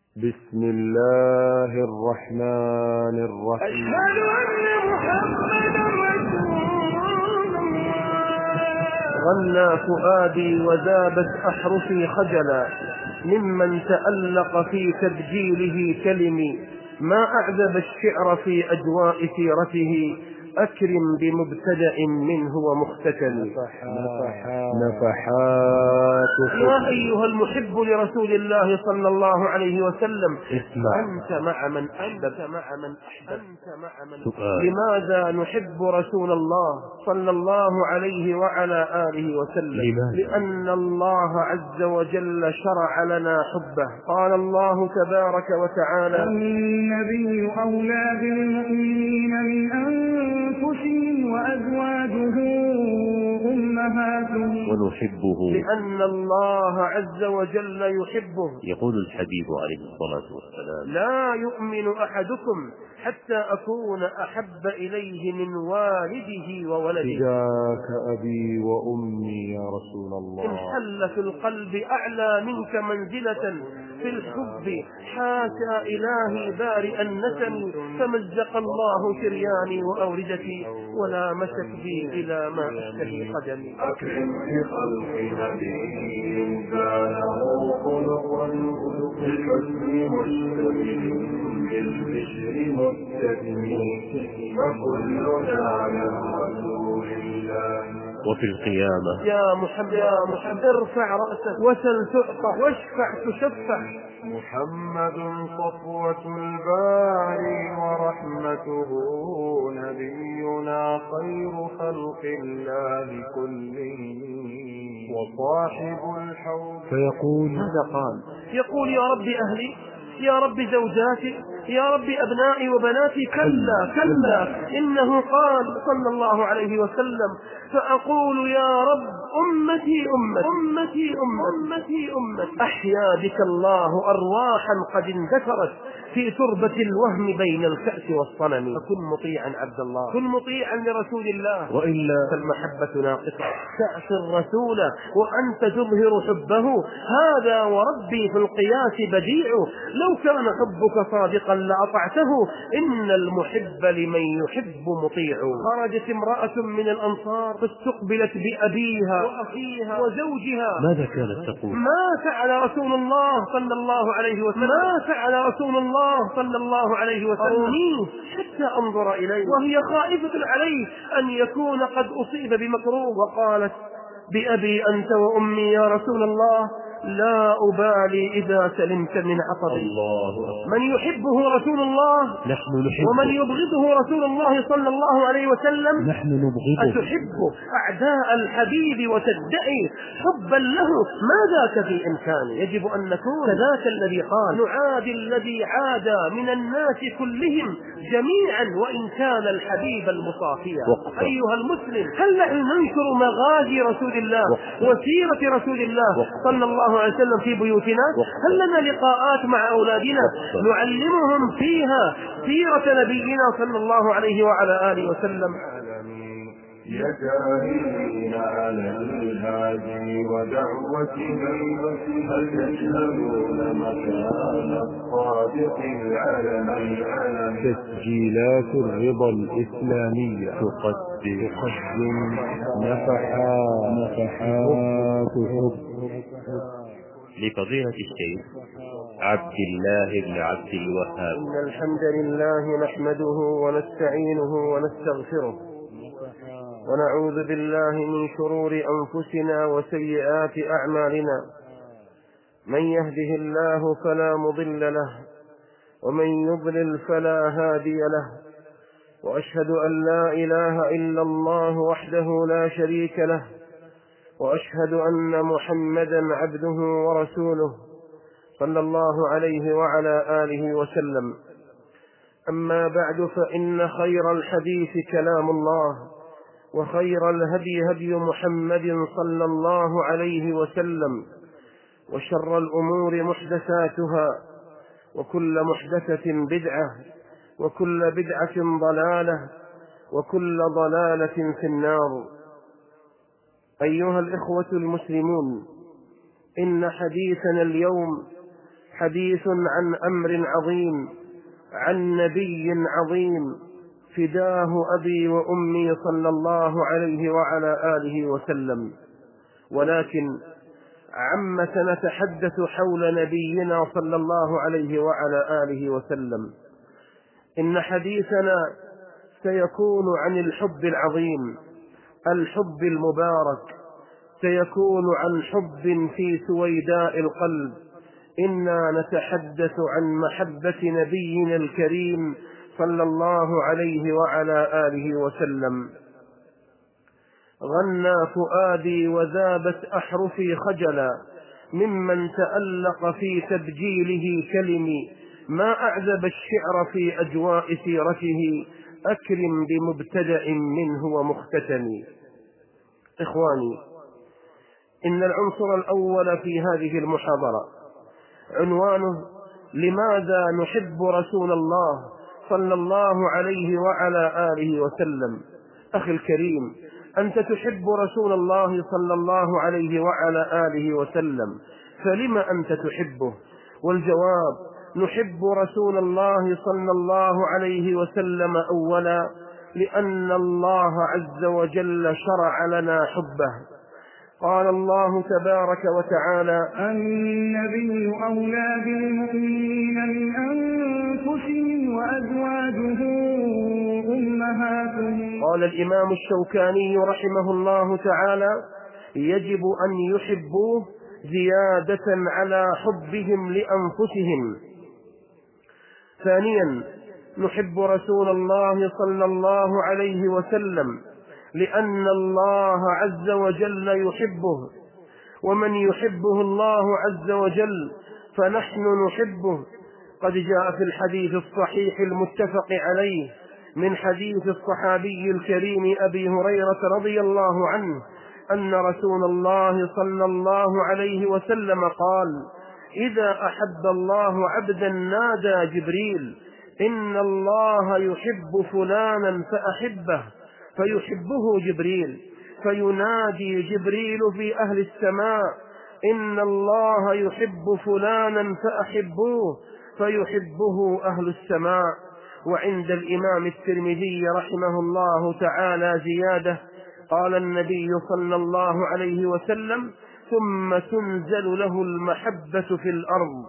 بسم الله الرحمن الرحيم. أشهد أن محمدا رسول الله. غنى فؤادي وذابت أحرفي خجلا ممن تألق في تبجيله كلمي. ما أعذب الشعر في أجواء سيرته، أكرم بمبتدأ منه ومختتل. نفحات يا أيها المحب لرسول الله صلى الله عليه وسلم، اسمع. أنت مع من أحببت. سؤال. لماذا نحب رسول الله صلى الله عليه وعلى آله وسلم؟ لماذا؟ لأن الله عز وجل شرع لنا حبه. قال الله تبارك وتعالى: النبي أولى بالمؤمنين من أنفسهم وأزواجه أمهاتهم. ونحبه لأن الله عز وجل يحبه. يقول الحبيب عليه الصلاة والسلام: لا يؤمن أحدكم حتى أكون أحب إليه من والده وولده. فداك أبي وأمي يا رسول الله. إن حل في القلب أعلى منك منزلة في الحب، حاشا إلهي بارئ النسم، فمزق الله شرياني وأوردتي ولا مشت بي إلى ما أشتهي قدمي. أكرم بخلق نبي زانه خلقا بالحسن مشتمل بالبشر مبتسم وكلنا على رسول الله. وفي القيامة: يا محمد ارفع رأسك وسل تعطى واشفع تشفع. محمد صفوة الباري ورحمته نبينا خير خلق الله كلهم وصاحب الحوض. فيقول: ماذا قال؟ يقول: يا رب أهلي، يا رب زوجاتي، يا رب أبنائي وبناتي. كلا إنه قال صلى الله عليه وسلم: فأقول يا رب أمتي أحيا بك الله أرواحا قد اندثرت في تربة الوهم بين الكأس والصنم. فكن مطيعا عبد الله، كن مطيعا لرسول الله، وإلا فالمحبة ناقصة. تعصي الرسول وأنت تظهر حبه، هذا وربي في القياس بديع. لو كان حبك صادقا لأطعته، إن المحب لمن يحب مطيع. خرجت امرأة من الأنصار فاستقبلت بأبيها وأخيها وزوجها. ماذا كانت تقول؟ ما فعل رسول الله صلى الله عليه وسلم أرونيه حتى أنظر إليه، وهي خائفة عليه أن يكون قد أصيب بمكروه. وقالت: بأبي أنت وأمي يا رسول الله، لا أبالي إذا سلمت من عطبي. الله أكبر. من يحبه رسول الله نحن نحبه. ومن يبغضه رسول الله صلى الله عليه وسلم. نحن نبغضه. أتحب أعداء الحبيب وتدعي حبا له؟ ما ذاك في إمكانه. يجب أن نكون كذاك الذي قال: نعادي الذي عادى من الناس كلهم جميعا وإن كان الحبيب المصافيا. أيها المسلم، هل نحن ننشر مغازي رسول الله وسيرة رسول الله صلى الله عليه وسلم في بيوتنا؟ هل لنا لقاءات مع أولادنا نعلمهم فيها سيرة نبينا صلى الله عليه وعلى آله وسلم؟ يا جاهلين على الهادي ودعوته، هل تشهدون مكان الصادق العلم؟ تسجيلات الرضا الإسلامية تقدم نفحات حب لفضيلة الشيخ عبد الله بن عبد الوهاب. إن الحمد لله نحمده ونستعينه ونستغفره ونعوذ بالله من شرور أنفسنا وسيئات أعمالنا. من يهده الله فلا مضل له ومن يضلل فلا هادي له، وأشهد أن لا إله إلا الله وحده لا شريك له، وأشهد أن محمدا عبده ورسوله صلى الله عليه وعلى آله وسلم. أما بعد، فإن خير الحديث كلام الله، وخير الهدي هدي محمد صلى الله عليه وسلم، وشر الأمور محدثاتها، وكل محدثة بدعة، وكل بدعة ضلالة، وكل ضلالة في النار. أيها الإخوة المسلمون، إن حديثنا اليوم حديث عن أمر عظيم، عن نبي عظيم، فداه أبي وأمي صلى الله عليه وعلى آله وسلم. ولكن عما سنتحدث حول نبينا صلى الله عليه وعلى آله وسلم، إن حديثنا سيكون عن الحب العظيم، الحب المبارك، سيكون عن حب في سويداء القلب. إنا نتحدث عن محبة نبينا الكريم صلى الله عليه وعلى آله وسلم. غنى فؤادي وذابت أحرفي خجلا ممن تألق في تبجيله كلمي، ما أعذب الشعر في أجواء سيرته، أكرم بمبتدأ منه ومختتم. إخواني، إن العنصر الأول في هذه المحاضرة عنوانه لماذا نحب رسول الله صلى الله عليه وعلى آله وسلم. أخي الكريم، أنت تحب رسول الله صلى الله عليه وعلى آله وسلم، فلم أنت تحبه؟ والجواب: نحب رسول الله صلى الله عليه وسلم أولا لأن الله عز وجل شرع لنا حبه. قال الله تبارك وتعالى: النبي أولى بالمؤمنين من أنفسهم وأزواجه أمهاتهم. قال الإمام الشوكاني رحمه الله تعالى: يجب أن يحبوه زيادة على حبهم لأنفسهم. ثانيا، نحب رسول الله صلى الله عليه وسلم لأن الله عز وجل يحبه، ومن يحبه الله عز وجل فنحن نحبه. قد جاء في الحديث الصحيح المتفق عليه من حديث الصحابي الكريم أبي هريرة رضي الله عنه أن رسول الله صلى الله عليه وسلم قال: إذا أحب الله عبدا نادى جبريل: إن الله يحب فلانا فأحبه، فيحبه جبريل، فينادي جبريل في أهل السماء: إن الله يحب فلانا فأحبوه، فيحبه أهل السماء. وعند الإمام الترمذي رحمه الله تعالى زيادة، قال النبي صلى الله عليه وسلم: ثم تنزل له المحبة في الأرض.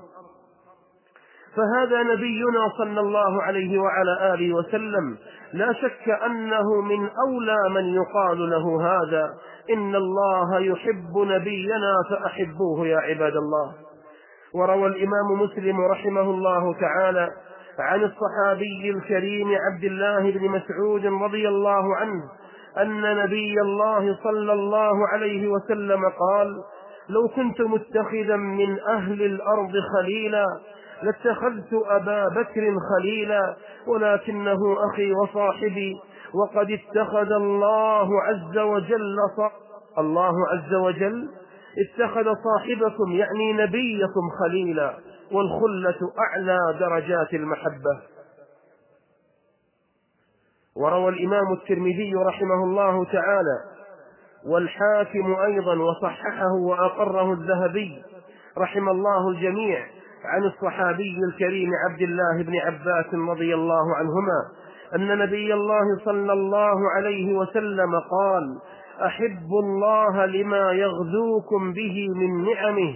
فهذا نبينا صلى الله عليه وعلى آله وسلم، لا شك أنه من أولى من يقال له هذا: إن الله يحب نبينا فأحبوه يا عباد الله. وروى الإمام مسلم رحمه الله تعالى عن الصحابي الكريم عبد الله بن مسعود رضي الله عنه أن نبي الله صلى الله عليه وسلم قال: لو كنت متخذا من أهل الأرض خليلا لاتخذت أبا بكر خليلا، ولكنه أخي وصاحبي، وقد اتخذ الله عز وجل اتخذ صاحبكم يعني نبيكم خليلا، والخلة أعلى درجات المحبة. وروى الإمام الترمذي رحمه الله تعالى والحاكم أيضا وصححه وأقره الذهبي رحم الله الجميع عن الصحابي الكريم عبد الله بن عباس رضي الله عنهما أن نبي الله صلى الله عليه وسلم قال: أحبوا الله لما يغذوكم به من نعمه،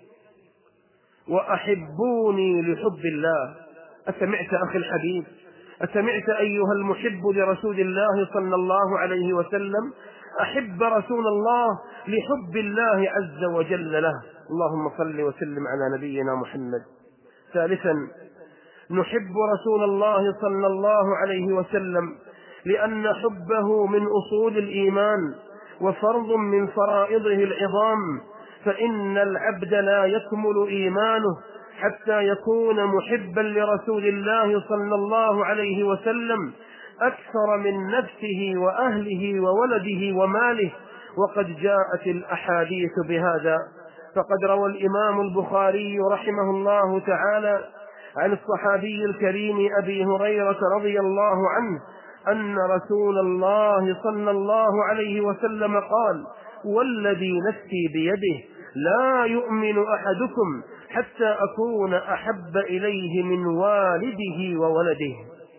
وأحبوني لحب الله. أسمعت أخي الحبيب؟ أسمعت أيها المحب لرسول الله صلى الله عليه وسلم؟ أحب رسول الله لحب الله عز وجل له. اللهم صل وسلم على نبينا محمد. ثالثا، نحب رسول الله صلى الله عليه وسلم لأن حبه من أصول الإيمان وفرض من فرائضه العظام، فإن العبد لا يكمل إيمانه حتى يكون محبا لرسول الله صلى الله عليه وسلم أكثر من نفسه وأهله وولده وماله. وقد جاءت الأحاديث بهذا، فقد روى الإمام البخاري رحمه الله تعالى عن الصحابي الكريم أبي هريرة رضي الله عنه أن رسول الله صلى الله عليه وسلم قال: والذي نفسي بيده لا يؤمن أحدكم حتى أكون أحب إليه من والده وولده.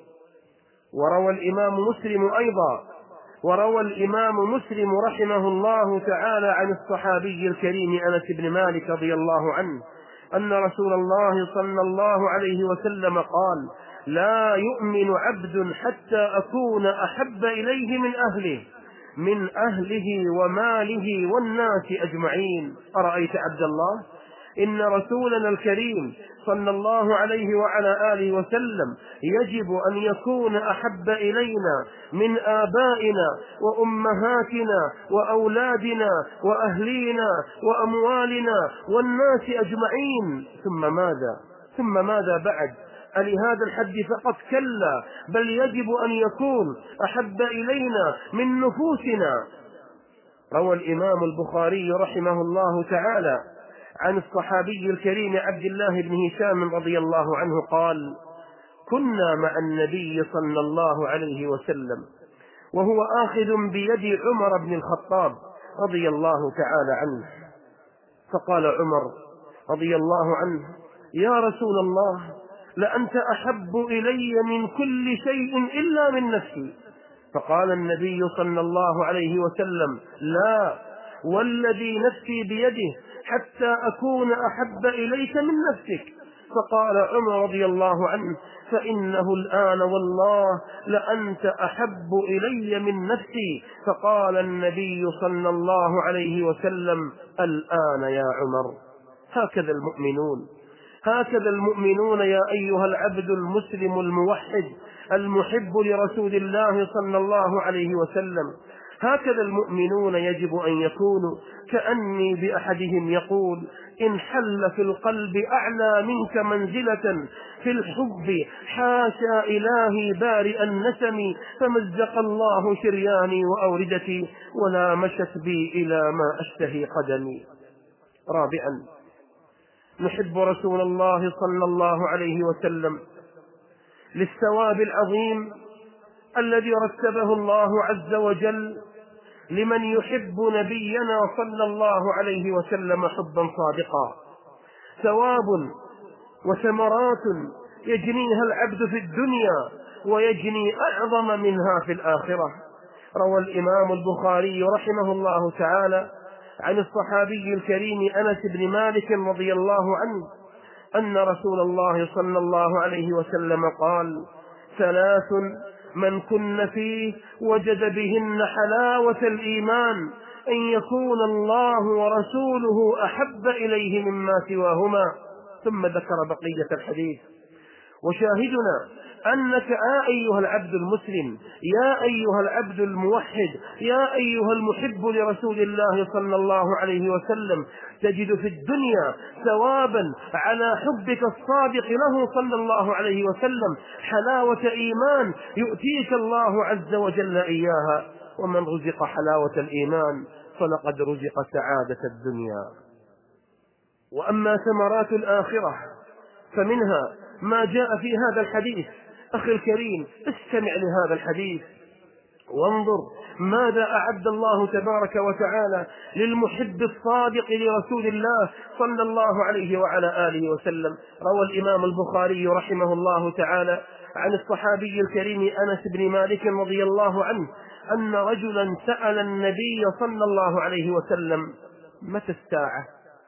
وروى الإمام مسلم رحمه الله تعالى عن الصحابي الكريم أنس بن مالك رضي الله عنه أن رسول الله صلى الله عليه وسلم قال: لا يؤمن عبد حتى أكون أحب إليه من أهله وماله والناس أجمعين. أرأيت عبد الله، إن رسولنا الكريم صلى الله عليه وعلى آله وسلم يجب أن يكون أحب إلينا من آبائنا وأمهاتنا وأولادنا وأهلينا وأموالنا والناس أجمعين. ثم ماذا بعد؟ ألهذا الحد فقط؟ كلا، بل يجب أن يكون أحب إلينا من نفوسنا. روى الإمام البخاري رحمه الله تعالى عن الصحابي الكريم عبد الله بن هشام رضي الله عنه قال: كنا مع النبي صلى الله عليه وسلم وهو آخذ بيد عمر بن الخطاب رضي الله تعالى عنه، فقال عمر رضي الله عنه: يا رسول الله، لأنت أحب إلي من كل شيء إلا من نفسي. فقال النبي صلى الله عليه وسلم: لا، والذي نفسي بيده حتى أكون أحب إليك من نفسك. فقال عمر رضي الله عنه: فإنه الآن والله لأنت أحب إلي من نفسي. فقال النبي صلى الله عليه وسلم: الآن يا عمر. هكذا المؤمنون يا أيها العبد المسلم الموحد المحب لرسول الله صلى الله عليه وسلم. هكذا المؤمنون يجب أن يكونوا، كأني بأحدهم يقول: إن حل في القلب أعلى منك منزلة في الحب حاشا إلهي بارئ النسم، فمزق الله شرياني وأوردتي ولا مشت بي إلى ما أشتهي قدمي. رابعا، نحب رسول الله صلى الله عليه وسلم للثواب العظيم الذي رتبه الله عز وجل لمن يحب نبينا صلى الله عليه وسلم حبا صادقا، ثواب وثمرات يجنيها العبد في الدنيا ويجني أعظم منها في الآخرة. روى الإمام البخاري رحمه الله تعالى عن الصحابي الكريم أنس بن مالك رضي الله عنه أن رسول الله صلى الله عليه وسلم قال: ثلاث من كن فيه وجد بهن حلاوة الإيمان: أن يكون الله ورسوله أحب إليه مما سواهما. ثم ذكر بقية الحديث. وشاهدنا أنك يا أيها العبد المسلم، يا أيها العبد الموحد، يا أيها المحب لرسول الله صلى الله عليه وسلم، تجد في الدنيا ثوابا على حبك الصادق له صلى الله عليه وسلم، حلاوة إيمان يؤتيك الله عز وجل إياها. ومن رزق حلاوة الإيمان فلقد رزق سعادة الدنيا. وأما ثمرات الآخرة فمنها ما جاء في هذا الحديث. أخي الكريم، استمع لهذا الحديث وانظر ماذا أعد الله تبارك وتعالى للمحب الصادق لرسول الله صلى الله عليه وعلى آله وسلم. روى الإمام البخاري رحمه الله تعالى عن الصحابي الكريم أنس بن مالك رضي الله عنه أن رجلا سأل النبي صلى الله عليه وسلم: متى الساعة؟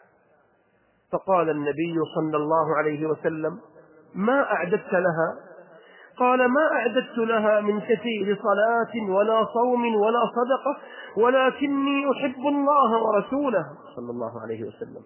فقال النبي صلى الله عليه وسلم: ما أعددت لها؟ قال: ما أعددت لها من كثير صلاة ولا صوم ولا صدقة، ولكني أحب الله ورسوله صلى الله عليه وسلم.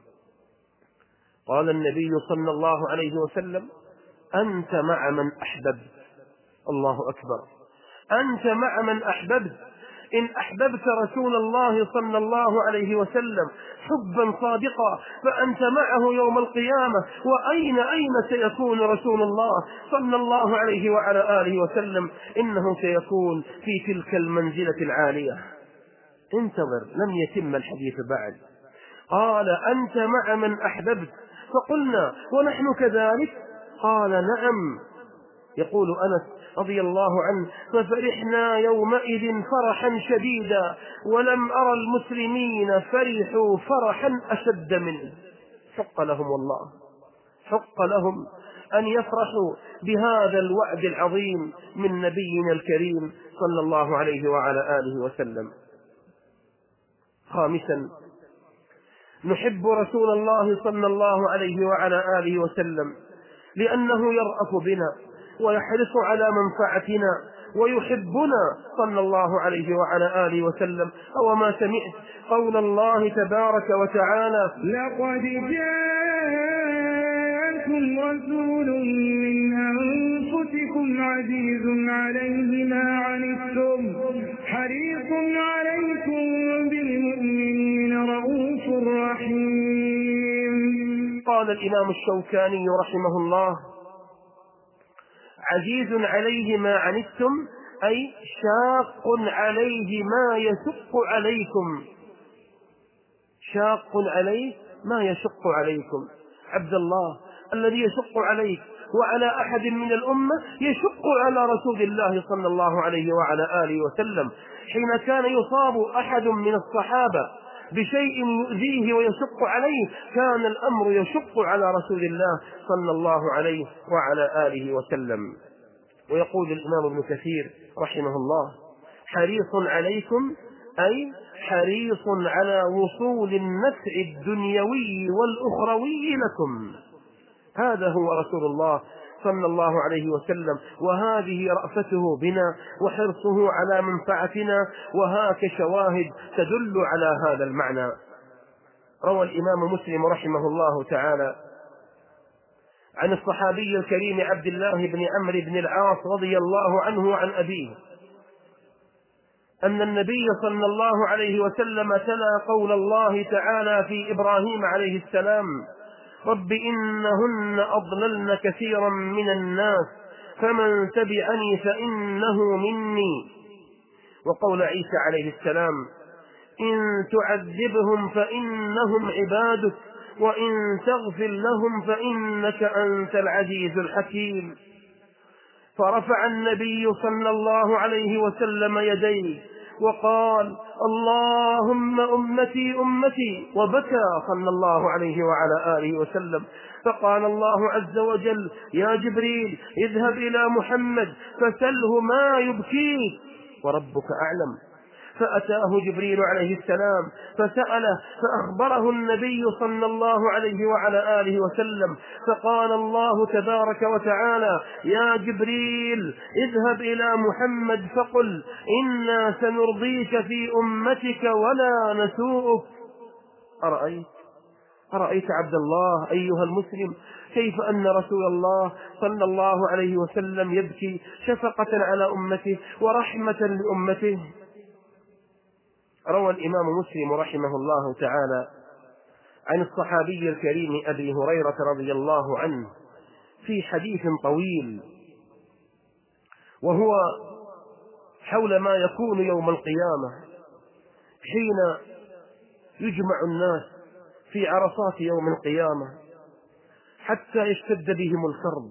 قال النبي صلى الله عليه وسلم: أنت مع من أحببت. الله أكبر، أنت مع من أحببت. إن أحببت رسول الله صلى الله عليه وسلم حبا صادقا فأنت معه يوم القيامة. وأين سيكون رسول الله صلى الله عليه وعلى آله وسلم؟ إنه سيكون في تلك المنزلة العالية. انتظر، لم يتم الحديث بعد. قال: أنت مع من أحببت. فقلنا: ونحن كذلك؟ قال: نعم. يقول أنس رضي الله عنه: ففرحنا يومئذ فرحا شديدا، ولم أرى المسلمين فرحوا فرحا أشد منه. شق لهم والله. حق لهم أن يفرحوا بهذا الوعد العظيم من نبينا الكريم صلى الله عليه وعلى آله وسلم. خامسا، نحب رسول الله صلى الله عليه وعلى آله وسلم لأنه يرأف بنا ويحرص على منفعتنا ويحبنا صلى الله عليه وعلى آله وسلم. أو ما سمعت قول الله تبارك وتعالى: لقد جاءكم رسول من أنفسكم عزيز عليه ما عنتم حريص عليكم بالمؤمنين رؤوف رحيم. قال الإمام الشوكاني رحمه الله: عزيز عليه ما عنتم أي شاق عليه ما يشق عليكم، شاق عليه ما يشق عليكم. عبد الله، الذي يشق عليك وعلى أحد من الأمة يشق على رسول الله صلى الله عليه وعلى آله وسلم. حين كان يصاب أحد من الصحابة بشيء يؤذيه ويشق عليه كان الأمر يشق على رسول الله صلى الله عليه وعلى آله وسلم. ويقول الإمام ابن كثير رحمه الله: حريص عليكم أي حريص على وصول النفع الدنيوي والأخروي لكم. هذا هو رسول الله صلى الله عليه وسلم، وهذه رأفته بنا وحرصه على منفعتنا، وهاك شواهد تدل على هذا المعنى. روى الإمام مسلم رحمه الله تعالى عن الصحابي الكريم عبد الله بن عمرو بن العاص رضي الله عنه وعن أبيه أن النبي صلى الله عليه وسلم تلا قول الله تعالى في إبراهيم عليه السلام: رب إنهن أضللن كثيرا من الناس فمن تبعني فإنه مني. وقول عيسى عليه السلام: إن تعذبهم فإنهم عبادك وإن تغفر لهم فإنك أنت العزيز الحكيم. فرفع النبي صلى الله عليه وسلم يديه وقال: اللهم أمتي أمتي، وبكى صلى الله عليه وعلى آله وسلم. فقال الله عز وجل: يا جبريل اذهب إلى محمد فسله ما يبكيك وربك أعلم. فأتاه جبريل عليه السلام فسأله فأخبره النبي صلى الله عليه وعلى آله وسلم. فقال الله تبارك وتعالى: يا جبريل اذهب إلى محمد فقل إنا سنرضيك في أمتك ولا نسوءك. أرأيت عبد الله أيها المسلم كيف أن رسول الله صلى الله عليه وسلم يبكي شفقة على أمته ورحمة لأمته. روى الإمام مسلم رحمه الله تعالى عن الصحابي الكريم أبي هريرة رضي الله عنه في حديث طويل، وهو حول ما يكون يوم القيامة حين يجمع الناس في عرصات يوم القيامة حتى يشتد بهم الكرب،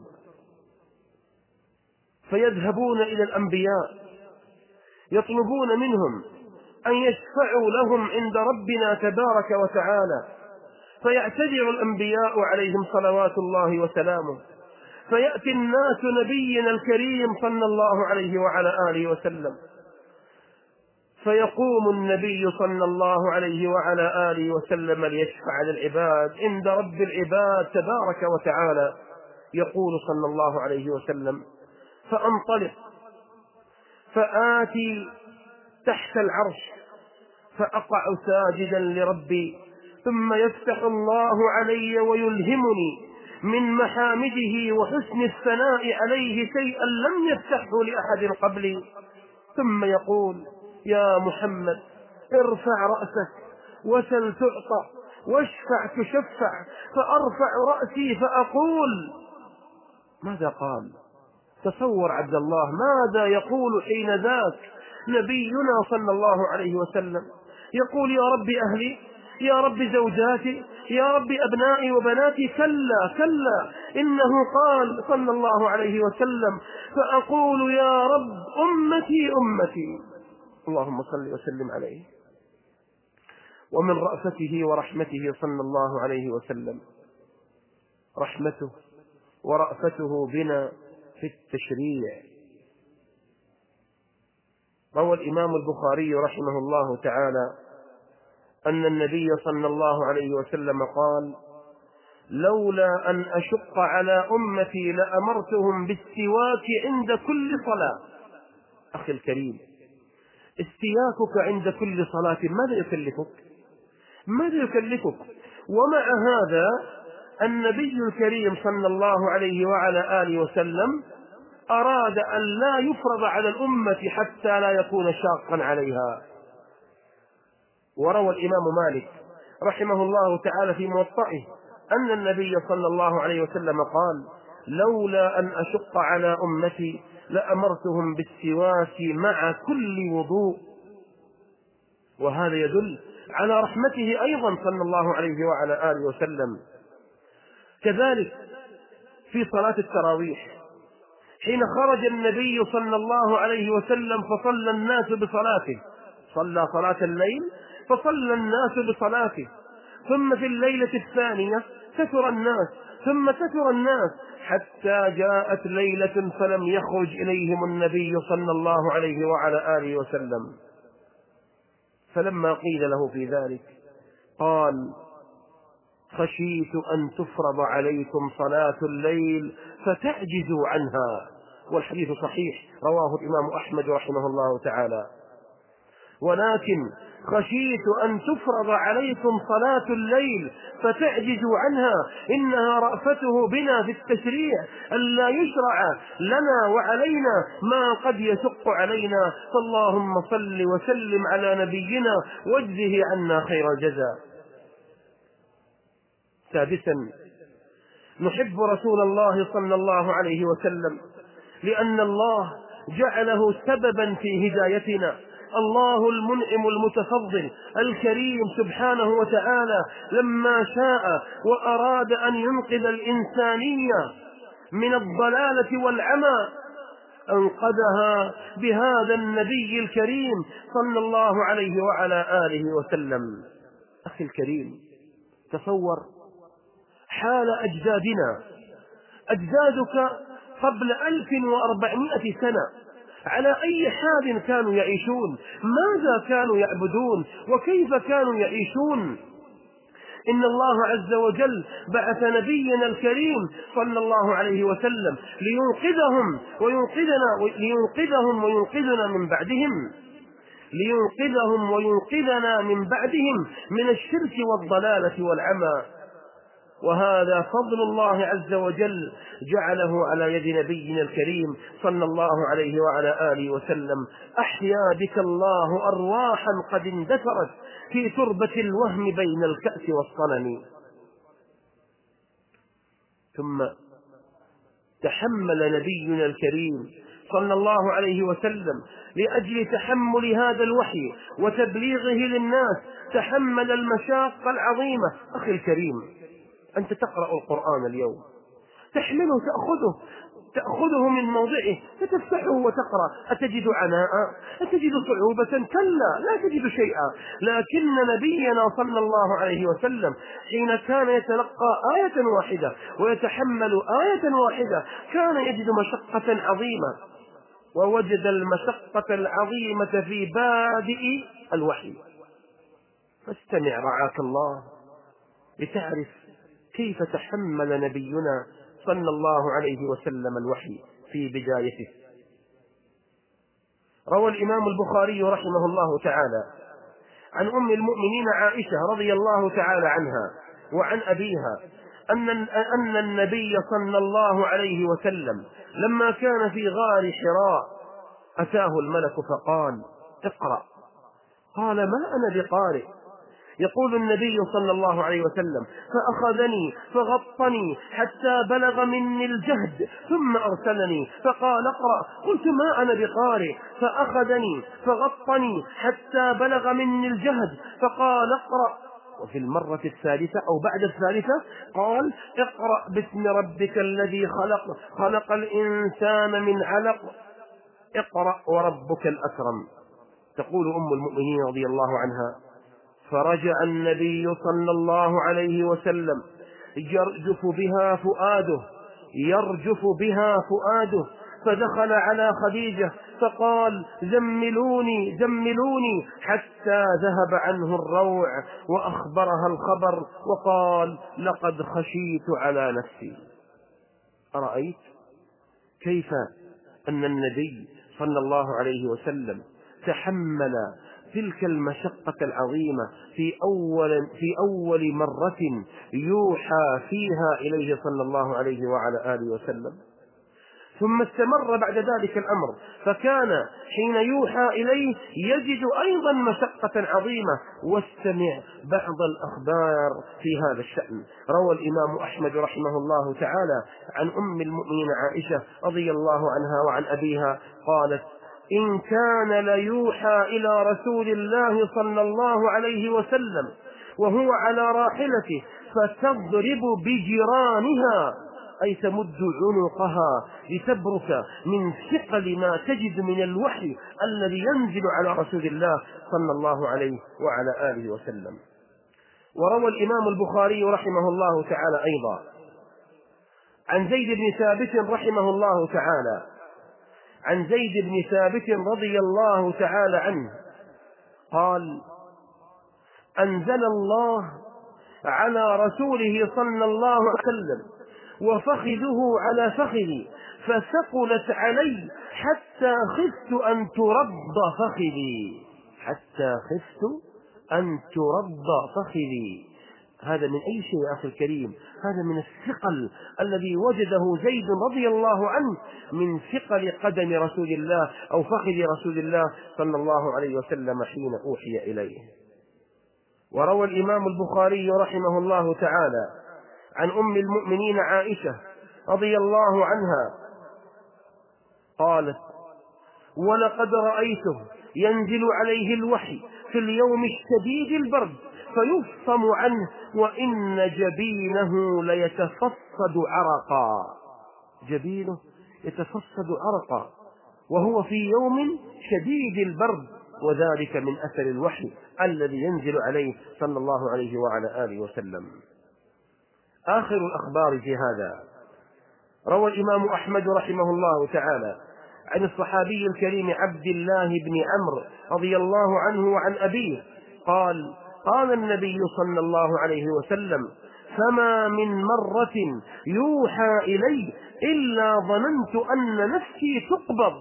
فيذهبون إلى الأنبياء يطلبون منهم أن يشفعوا لهم عند ربنا تبارك وتعالى، فيعتذر الأنبياء عليهم صلوات الله وسلامه، فيأتي الناس نبينا الكريم صلى الله عليه وعلى آله وسلم، فيقوم النبي صلى الله عليه وعلى آله وسلم ليشفع للعباد عند رب العباد تبارك وتعالى. يقول صلى الله عليه وسلم: فأنطلق فآتي تحت العرش فأقع ساجدا لربي، ثم يفتح الله علي ويلهمني من محامده وحسن الثناء عليه شيئا لم يفتحه لأحد قبلي، ثم يقول: يا محمد ارفع رأسك وسل تعطى واشفع تشفع، فأرفع رأسي فأقول ماذا قال؟ تصور عبد الله ماذا يقول حين ذاك نبينا صلى الله عليه وسلم. يقول: يا رب أهلي، يا رب زوجاتي، يا رب أبنائي وبناتي. كلا كلا، إنه قال صلى الله عليه وسلم: فأقول يا رب أمتي أمتي. اللهم صل وسلم عليه. ومن رأفته ورحمته صلى الله عليه وسلم رحمته ورأفته بنا في التشريع. روى الإمام البخاري رحمه الله تعالى أن النبي صلى الله عليه وسلم قال: لولا أن أشق على أمتي لأمرتهم بالسواك عند كل صلاة. أخي الكريم، استياكك عند كل صلاة ماذا يكلفك؟ ومع هذا النبي الكريم صلى الله عليه وعلى آله وسلم أراد أن لا يفرض على الأمة حتى لا يكون شاقا عليها. وروى الإمام مالك رحمه الله تعالى في موطئه أن النبي صلى الله عليه وسلم قال: لولا أن أشق على أمتي لأمرتهم بالسواك مع كل وضوء. وهذا يدل على رحمته أيضا صلى الله عليه وعلى آله وسلم. كذلك في صلاة التراويح حين خرج النبي صلى الله عليه وسلم فصلى الناس بصلاته، صلى صلاة الليل فصلى الناس بصلاته، ثم في الليلة الثانية كثر الناس ثم كثر الناس حتى جاءت ليلة فلم يخرج إليهم النبي صلى الله عليه وعلى آله وسلم. فلما قيل له في ذلك قال: خشيت أن تفرض عليكم صلاة الليل فتعجزوا عنها. والحديث صحيح رواه الإمام أحمد رحمه الله تعالى. ولكن خشيت أن تفرض عليكم صلاة الليل فتعجزوا عنها، إنها رأفته بنا في التشريع ألا يشرع لنا وعلينا ما قد يشق علينا، فاللهم صل وسلم على نبينا واجزه عنا خير الجزاء. سادسا، نحب رسول الله صلى الله عليه وسلم لأن الله جعله سببا في هدايتنا. الله المنعم المتفضل الكريم سبحانه وتعالى لما شاء وأراد أن ينقذ الإنسانية من الضلالة والعمى أنقذها بهذا النبي الكريم صلى الله عليه وعلى آله وسلم. أخي الكريم، تصور حال أجدادك قبل 1400 سنة، على أي حال كانوا يعيشون؟ ماذا كانوا يعبدون؟ وكيف كانوا يعيشون؟ إن الله عز وجل بعث نبينا الكريم صلى الله عليه وسلم لينقذهم وينقذنا من بعدهم من الشرك والضلالة والعمى. وهذا فضل الله عز وجل جعله على يد نبينا الكريم صلى الله عليه وعلى آله وسلم. أحيا بك الله أرواحا قد اندثرت في تربة الوهم بين الكأس والصنم. ثم تحمل نبينا الكريم صلى الله عليه وسلم لأجل تحمل هذا الوحي وتبليغه للناس، تحمل المشاق العظيمة. أخي الكريم، أنت تقرأ القرآن اليوم، تحمله تأخذه من موضعه فتفتحه وتقرأ، أتجد عناء؟ أتجد صعوبة؟ كلا، لا تجد شيئا. لكن نبينا صلى الله عليه وسلم حين كان يتلقى آية واحدة ويتحمل آية واحدة كان يجد مشقة عظيمة، ووجد المشقة العظيمة في بادئ الوحي. فاستمع رعاك الله لتعرف كيف تحمل نبينا صلى الله عليه وسلم الوحي في بدايته. روى الإمام البخاري رحمه الله تعالى عن أم المؤمنين عائشة رضي الله تعالى عنها وعن أبيها أن النبي صلى الله عليه وسلم لما كان في غار حراء أتاه الملك فقال: اقرأ. قال: ما أنا بقارئ. يقول النبي صلى الله عليه وسلم: فأخذني فغطني حتى بلغ مني الجهد ثم أرسلني فقال: اقرأ. قلت: ما أنا بقارئ. فأخذني فغطني حتى بلغ مني الجهد فقال: اقرأ. وفي المرة الثالثة أو بعد الثالثة قال: اقرأ باسم ربك الذي خلق الإنسان من علق، اقرأ وربك الأكرم. تقول أم المؤمنين رضي الله عنها: فرجع النبي صلى الله عليه وسلم يرجف بها فؤاده، فدخل على خديجة فقال: زملوني زملوني، حتى ذهب عنه الروع وأخبرها الخبر، وقال: لقد خشيت على نفسي. أرأيت كيف أن النبي صلى الله عليه وسلم تحمل تلك المشقة العظيمة في أول مرة يوحى فيها إليه صلى الله عليه وعلى آله وسلم، ثم استمر بعد ذلك الأمر، فكان حين يوحى إليه يجد أيضا مشقة عظيمة. واستمع بعض الأخبار في هذا الشأن. روى الإمام أحمد رحمه الله تعالى عن أم المؤمنين عائشة رضي الله عنها وعن أبيها قالت: إن كان ليوحى إلى رسول الله صلى الله عليه وسلم وهو على راحلته فتضرب بجرانها، أي تمد عنقها لتبرك من ثقل ما تجد من الوحي الذي ينزل على رسول الله صلى الله عليه وعلى آله وسلم. وروى الإمام البخاري رحمه الله تعالى أيضا عن زيد بن ثابت رحمه الله تعالى، عن زيد بن ثابت رضي الله تعالى عنه قال: أنزل الله على رسوله صلى الله عليه وسلم وفخذه على فخذي فثقلت علي حتى خفت أن ترض فخذي، حتى خفت أن ترض فخذي. هذا من أي شيء يا أخي الكريم؟ هذا من الثقل الذي وجده زيد رضي الله عنه من ثقل قدم رسول الله أو فخذ رسول الله صلى الله عليه وسلم حين أوحي إليه. وروى الإمام البخاري رحمه الله تعالى عن أم المؤمنين عائشة رضي الله عنها قالت: ولقد رأيته ينزل عليه الوحي في اليوم الشديد البرد فيفصم عنه وإن جبينه ليتفصد عرقا، جبينه يتفصد عرقا وهو في يوم شديد البرد، وذلك من أثر الوحي الذي ينزل عليه صلى الله عليه وعلى آله وسلم. آخر الأخبار في هذا روى الإمام أحمد رحمه الله تعالى عن الصحابي الكريم عبد الله بن عمرو رضي الله عنه وعن أبيه قال: قال النبي صلى الله عليه وسلم: فما من مرة يوحى إلي إلا ظننت أن نفسي تقبض،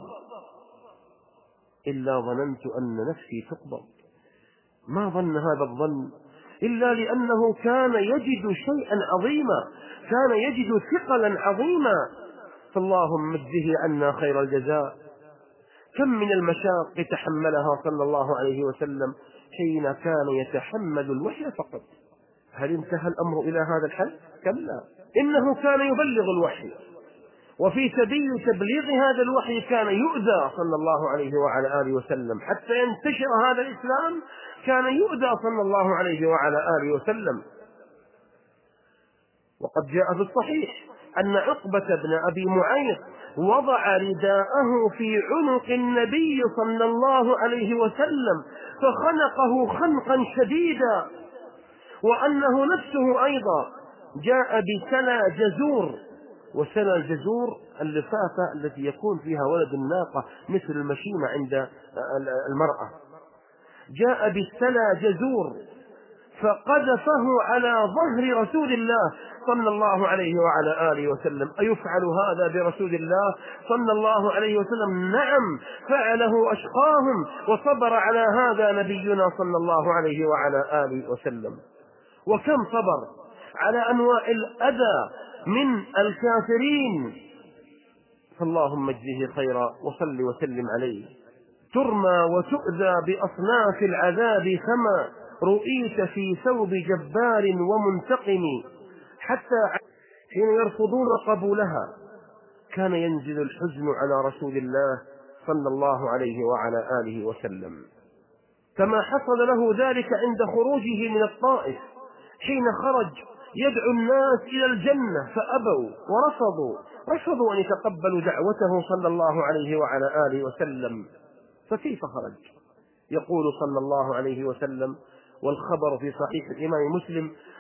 إلا ظننت أن نفسي تقبض. ما ظن هذا الظن إلا لأنه كان يجد شيئا عظيما، كان يجد ثقلا عظيما، فاللهم اجزه عنا خير الجزاء. كم من المشاق تحملها صلى الله عليه وسلم حين كان يتحمل الوحي فقط. هل انتهى الأمر إلى هذا الحد؟ كلا، إنه كان يبلغ الوحي، وفي سبيل تبليغ هذا الوحي كان يؤذى صلى الله عليه وعلى آله وسلم حتى ينتشر هذا الإسلام، كان يؤذى صلى الله عليه وعلى آله وسلم. وقد جاء في الصحيح أن عقبة بن أبي معيط وضع رداءه في عنق النبي صلى الله عليه وسلم فخنقه خنقا شديدا، وأنه نفسه أيضا جاء بسلى جزور، وسلى الجزور اللفافة التي يكون فيها ولد الناقة مثل المشيمة عند المرأة، جاء بالسلى جزور فقذفه على ظهر رسول الله صلى الله عليه وعلى آله وسلم. أيفعل هذا برسول الله صلى الله عليه وسلم؟ نعم، فعله أشقاهم، وصبر على هذا نبينا صلى الله عليه وعلى آله وسلم. وكم صبر على أنواع الأذى من الكافرين، فاللهم اجزه خيرا وصل وسلم عليه. ترمى وتؤذى بأصناف العذاب كما رؤيت في ثوب جبار ومنتقم، حتى حين يرفضون قبولها كان ينزل الحزن على رسول الله صلى الله عليه وعلى آله وسلم، كما حصل له ذلك عند خروجه من الطائف حين خرج يدعو الناس إلى الجنة فأبوا ورفضوا أن يتقبلوا دعوته صلى الله عليه وعلى آله وسلم. فكيف خرج؟ يقول صلى الله عليه وسلم، والخبر في صحيح الإمام مسلم: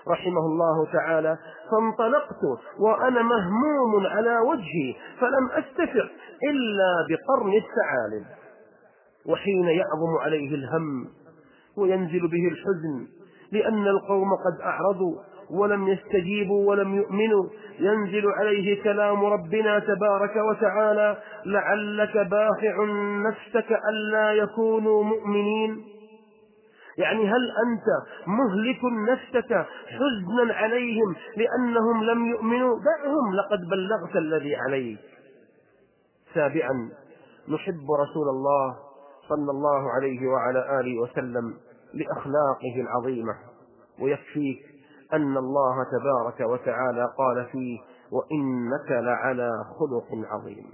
رحمه الله تعالى: فانطلقت وأنا مهموم على وجهي فلم أستفق إلا بقرن الثعالب. وحين يعظم عليه الهم وينزل به الحزن لأن القوم قد أعرضوا ولم يستجيبوا ولم يؤمنوا، ينزل عليه كلام ربنا تبارك وتعالى: لعلك باخع نفسك ألا يكونوا مؤمنين. يعني هل أنت مهلك نفسك حزنا عليهم لأنهم لم يؤمنوا؟ دعهم، لقد بلغت الذي عليك. سابعا: نحب رسول الله صلى الله عليه وعلى آله وسلم لأخلاقه العظيمة، ويكفيك أن الله تبارك وتعالى قال فيه: وإنك لعلى خلق عظيم.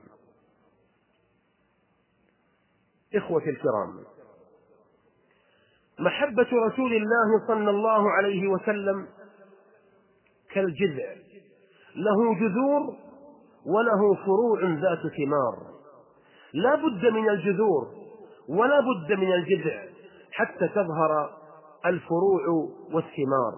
إخوتي الكرام، محبة رسول الله صلى الله عليه وسلم كالجذع، له جذور وله فروع ذات ثمار. لا بد من الجذور ولا بد من الجذع حتى تظهر الفروع والثمار.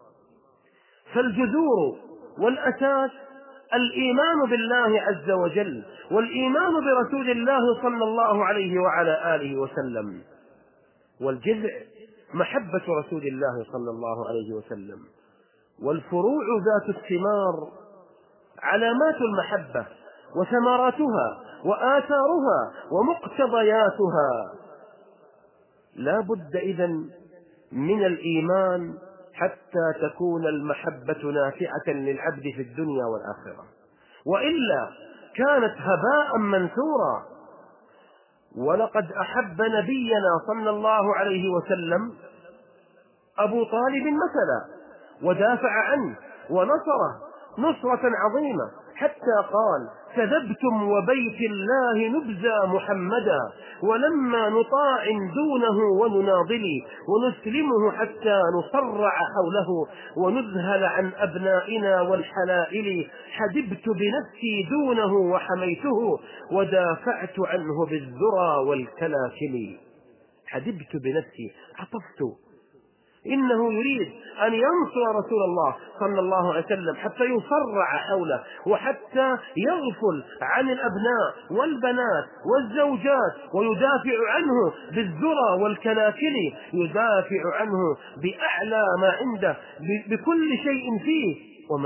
فالجذور والأساس الإيمان بالله عز وجل والإيمان برسول الله صلى الله عليه وعلى آله وسلم، والجذع محبة رسول الله صلى الله عليه وسلم، والفروع ذات الثمار علامات المحبة وثمراتها وآثارها ومقتضياتها. لا بد إذن من الإيمان حتى تكون المحبة نافعة للعبد في الدنيا والآخرة، وإلا كانت هباء منثورا. ولقد أحب نبينا صلى الله عليه وسلم أبو طالب مثلا، ودافع عنه ونصره نصرة عظيمة، حتى قال: كذبتم وبيت الله نبزى محمدا، ولما نطاع دونه ونناضل، ونسلمه حتى نصرع حوله، ونذهل عن أبنائنا والحلائل، حدبت بنفسي دونه وحميته، ودافعت عنه بالذرى والكلاكل. حدبت بنفسي، عطفت. إنه يريد أن ينصر رسول الله صلى الله عليه وسلم حتى يصرع حوله، وحتى يغفل عن الأبناء والبنات والزوجات، ويدافع عنه بالذرى والكلاكل، يدافع عنه بأعلى ما عنده بكل شيء فيه.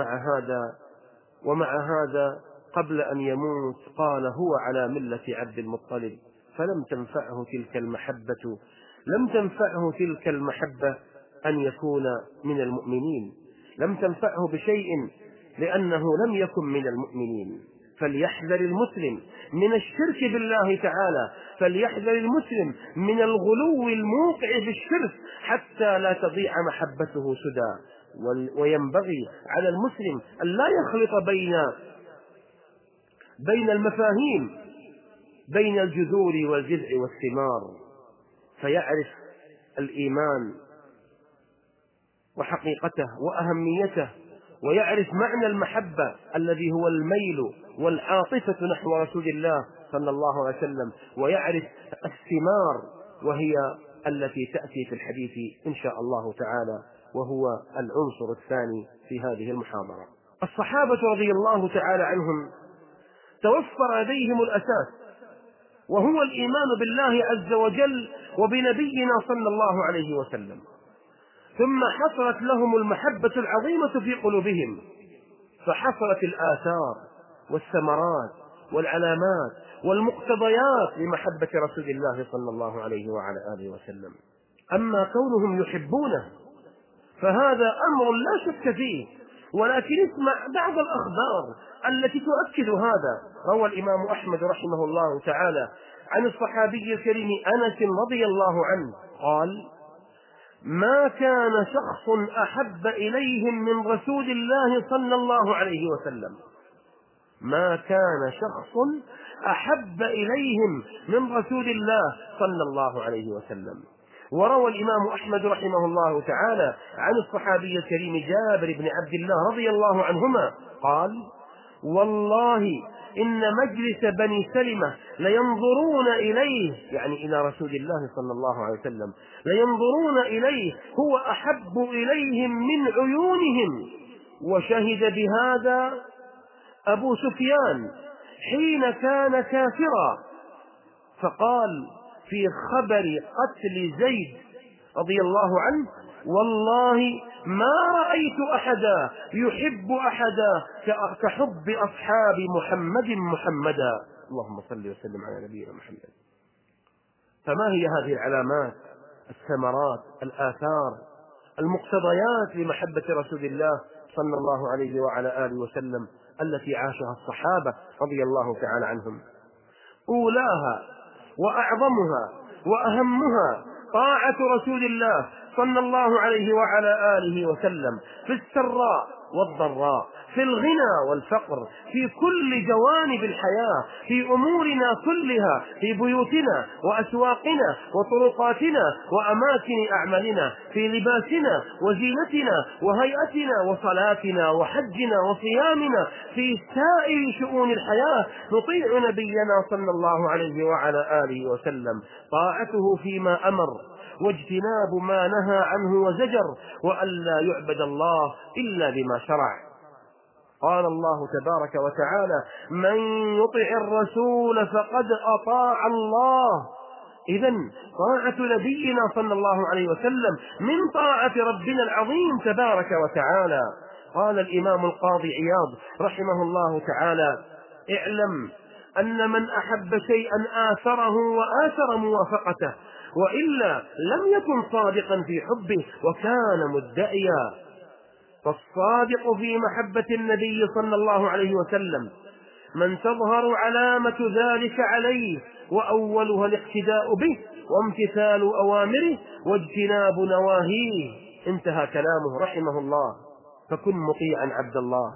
ومع هذا قبل أن يموت قال: هو على ملة عبد المطلب. فلم تنفعه تلك المحبة أن يكون من المؤمنين، لم تنفعه بشيء لأنه لم يكن من المؤمنين. فليحذر المسلم من الشرك بالله تعالى، فليحذر المسلم من الغلو الموقع في الشرك حتى لا تضيع محبته سدى. وينبغي على المسلم أن لا يخلط بين المفاهيم، بين الجذور والجذع والثمار، فيعرف الإيمان وحقيقته وأهميته، ويعرف معنى المحبة الذي هو الميل والعاطفة نحو رسول الله صلى الله عليه وسلم، ويعرف الثمار وهي التي تأتي في الحديث إن شاء الله تعالى، وهو العنصر الثاني في هذه المحاضرة. الصحابة رضي الله تعالى عنهم توفر لديهم الأساس، وهو الإيمان بالله عز وجل وبنبينا صلى الله عليه وسلم، ثم حصلت لهم المحبة العظيمة في قلوبهم، فحصلت الآثار والثمرات والعلامات والمقتضيات لمحبة رسول الله صلى الله عليه وعلى آله وسلم. أما كونهم يحبونه فهذا أمر لا شك فيه، ولكن اسمع بعض الأخبار التي تؤكد هذا. روى الإمام أحمد رحمه الله تعالى عن الصحابي الكريم أنس رضي الله عنه قال: ما كان شخص أحب إليهم من رسول الله صلى الله عليه وسلم، ما كان شخص أحب إليهم من رسول الله صلى الله عليه وسلم. وروى الإمام أحمد رحمه الله تعالى عن الصحابي الكريم جابر بن عبد الله رضي الله عنهما قال: والله إن مجلس بني سلمة لينظرون إليه، يعني إلى رسول الله صلى الله عليه وسلم، لينظرون إليه هو أحب إليهم من عيونهم. وشهد بهذا أبو سفيان حين كان كافرا، فقال في خبر قتل زيد رضي الله عنه: والله ما رأيت أحدا يحب أحدا كحب أصحاب محمدا. اللهم صل وسلم على نبينا محمد. فما هي هذه العلامات، الثمرات، الآثار، المقتضيات لمحبة رسول الله صلى الله عليه وعلى آله وسلم التي عاشها الصحابة رضي الله تعالى عنهم؟ أولاها وأعظمها وأهمها طاعة رسول الله صلى الله عليه وعلى آله وسلم في السراء والضراء، في الغنى والفقر، في كل جوانب الحياة، في أمورنا كلها، في بيوتنا وأسواقنا وطرقاتنا وأماكن أعمالنا، في لباسنا وزينتنا وهيئتنا وصلاتنا وحجنا وصيامنا، في سائر شؤون الحياة نطيع نبينا صلى الله عليه وعلى آله وسلم، طاعته فيما أمر واجتناب ما نهى عنه وزجر، وألا يعبد الله إلا بما شرع. قال الله تبارك وتعالى: من يطع الرسول فقد أطاع الله. إذن طاعة نبينا صلى الله عليه وسلم من طاعة ربنا العظيم تبارك وتعالى. قال الإمام القاضي عياض رحمه الله تعالى: اعلم أن من أحب شيئا آثره وآثر موافقته، وإلا لم يكن صادقا في حبه وكان مدعيا. فالصادق في محبة النبي صلى الله عليه وسلم من تظهر علامة ذلك عليه، وأولها الاقتداء به وامتثال أوامره واجتناب نواهيه. انتهى كلامه رحمه الله. فكن مطيعا عبد الله،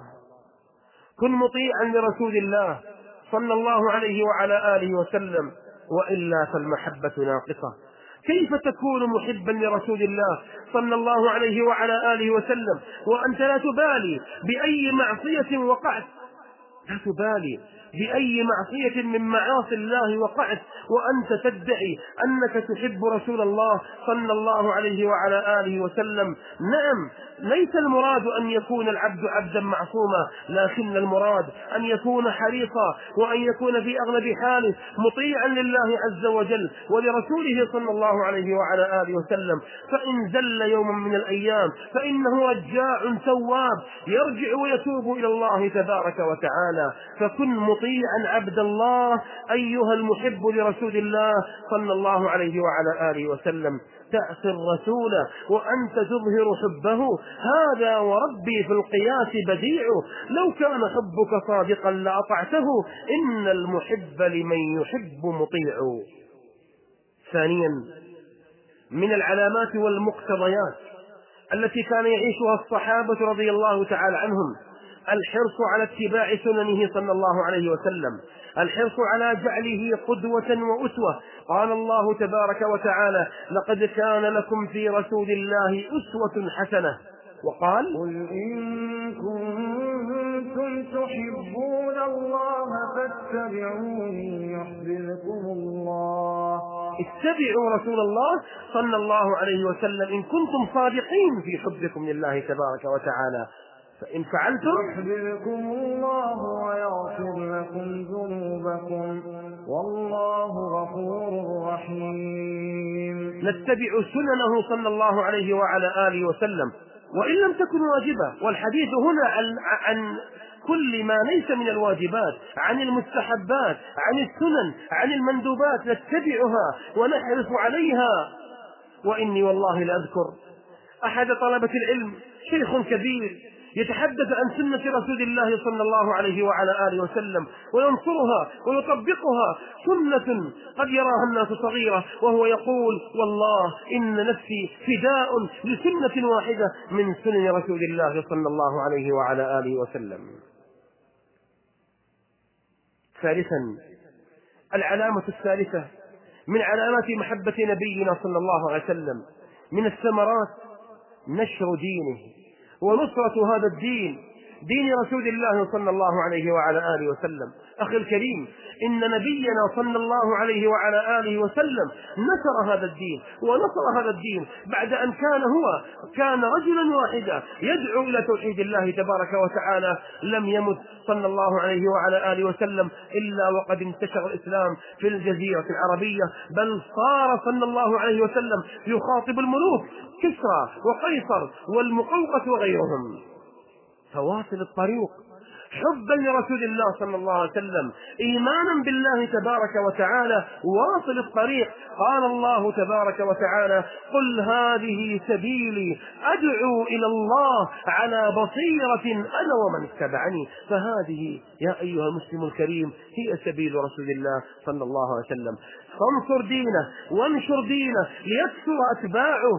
كن مطيعا لرسول الله صلى الله عليه وعلى آله وسلم، وإلا فالمحبة ناقصة. كيف تكون محبا لرسول الله صلى الله عليه وعلى آله وسلم وأنت لا تبالي بأي معصية وقعت، لا تبالي بأي معصية من معاصي الله وقعت، وأنت تدعي أنك تحب رسول الله صلى الله عليه وعلى آله وسلم؟ نعم، ليس المراد أن يكون العبد عبدا معصوما، لكن المراد أن يكون حريصا وأن يكون في أغلب حاله مطيعا لله عز وجل ولرسوله صلى الله عليه وعلى آله وسلم. فإن زل يوما من الأيام فإنه رجاع تواب يرجع ويتوب إلى الله تبارك وتعالى. فكن مطيعا عبد الله أيها المحب لرسول الله صلى الله عليه وعلى آله وسلم. تأتي الرسول وأنت تظهر حبه، هذا وربي في القياس بديع، لو كان حبك صادقا لأطعته، إن المحب لمن يحب مطيع. ثانيا، من العلامات والمقتضيات التي كان يعيشها الصحابة رضي الله تعالى عنهم الحرص على اتباع سننه صلى الله عليه وسلم، الحرص على جعله قدوة وأسوة. قال الله تبارك وتعالى: لقد كان لكم في رسول الله أسوة حسنة. وقال: قل إن كنتم تحبون الله فاتبعوني يحببكم الله. اتبعوا رسول الله صلى الله عليه وسلم إن كنتم صادقين في حبكم لله تبارك وتعالى، فإن فعلتم يحببكم الله ويغفر لكم ذنوبكم والله غفور رحيم. نتبع سننه صلى الله عليه وعلى آله وسلم وإن لم تكن واجبة. والحديث هنا عن كل ما ليس من الواجبات، عن المستحبات، عن السنن، عن المندوبات، نتبعها ونحرص عليها. وإني والله لأذكر أحد طلبة العلم، شيخ كبير، يتحدث عن سنة رسول الله صلى الله عليه وعلى آله وسلم وينصرها ويطبقها، سنة قد يراها الناس صغيرة، وهو يقول: والله إن نفسي فداء لسنة واحدة من سنن رسول الله صلى الله عليه وعلى آله وسلم. ثالثا، العلامة الثالثة من علامات محبة نبينا صلى الله عليه وسلم من الثمرات نشر دينه ونصرة هذا الدين، دين رسول الله صلى الله عليه وعلى آله وسلم. أخي الكريم، إن نبينا صلى الله عليه وعلى آله وسلم نشر هذا الدين ونصر هذا الدين بعد أن كان رجلا واحدا يدعو إلى توحيد الله تبارك وتعالى. لم يمت صلى الله عليه وعلى آله وسلم إلا وقد انتشر الإسلام في الجزيرة العربية، بل صار صلى الله عليه وسلم يخاطب الملوك كسرى وقيصر والمقوقس وغيرهم. فواصل الطريق حبا لرسول الله صلى الله عليه وسلم، إيمانا بالله تبارك وتعالى، واصل الطريق. قال الله تبارك وتعالى: قل هذه سبيلي أدعو إلى الله على بصيرة أنا ومن اتبعني. فهذه يا أيها المسلم الكريم هي سبيل رسول الله صلى الله عليه وسلم. فانصر دينه وانشر دينه ليكثر أتباعه،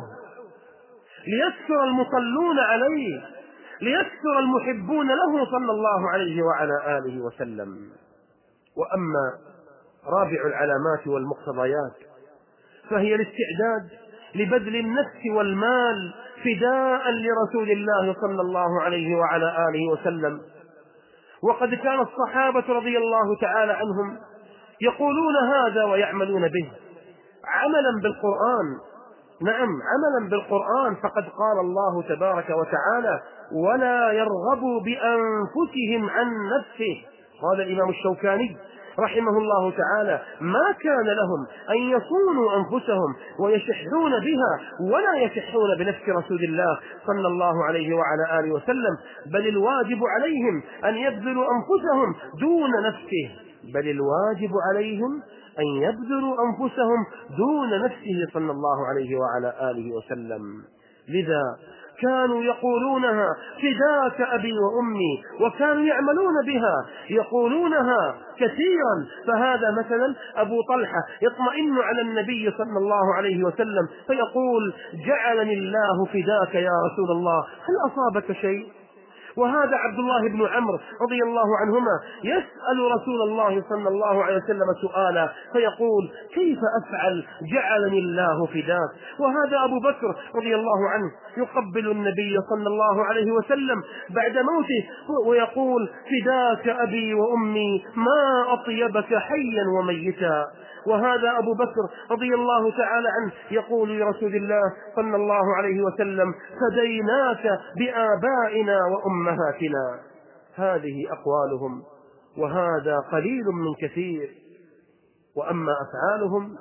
ليكثر المصلون عليه، ليكثر المحبون له صلى الله عليه وعلى آله وسلم. وأما رابع العلامات والمقتضيات فهي الاستعداد لبذل النفس والمال فداء لرسول الله صلى الله عليه وعلى آله وسلم. وقد كان الصحابة رضي الله تعالى عنهم يقولون هذا ويعملون به عملا بالقرآن. نعم، عملا بالقرآن، فقد قال الله تبارك وتعالى: ولا يرغبوا بأنفسهم عن نفسه. قال الإمام الشوكاني رحمه الله تعالى: ما كان لهم أن يصونوا أنفسهم ويشحون بها ولا يشحون بنفس رسول الله صلى الله عليه وعلى آله وسلم، بل الواجب عليهم أن يبذلوا أنفسهم دون نفسه، بل الواجب عليهم أن يبذلوا أنفسهم دون نفسه صلى الله عليه وعلى آله وسلم. لذا كانوا يقولونها فداك أبي وأمي، وكانوا يعملون بها يقولونها كثيرا. فهذا مثلا أبو طلحة يطمئن على النبي صلى الله عليه وسلم فيقول: جعلني الله فداك يا رسول الله، هل أصابك شيء؟ وهذا عبد الله بن عمرو رضي الله عنهما يسأل رسول الله صلى الله عليه وسلم سؤالا فيقول: كيف أفعل؟ جعلني الله فداك. وهذا أبو بكر رضي الله عنه يقبل النبي صلى الله عليه وسلم بعد موته ويقول: فداك أبي وأمي، ما أطيبك حيا وميتا. وهذا أبو بكر رضي الله تعالى عنه يقول لرسول الله صلى الله عليه وسلم: فديناك بآبائنا وأمهاتنا. هذه أقوالهم، وهذا قليل من كثير. وأما أفعالهم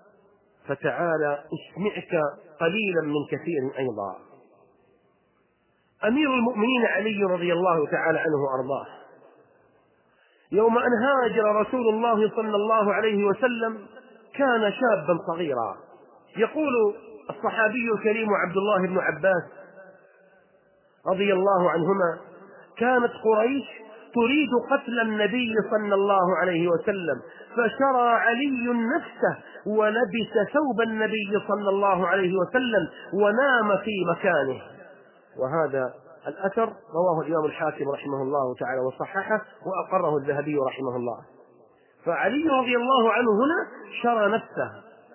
فتعالى أسمعك قليلا من كثير أيضا. أمير المؤمنين علي رضي الله تعالى عنه وأرضاه يوم أن هاجر رسول الله صلى الله عليه وسلم كان شابا صغيرا. يقول الصحابي الكريم عبد الله بن عباس رضي الله عنهما: كانت قريش تريد قتل النبي صلى الله عليه وسلم، فشرى علي نفسه ولبس ثوب النبي صلى الله عليه وسلم ونام في مكانه. وهذا الأثر رواه الإمام الحاكم رحمه الله تعالى وصححه وأقره الذهبي رحمه الله. فعلي رضي الله عنه هنا شرى نفسه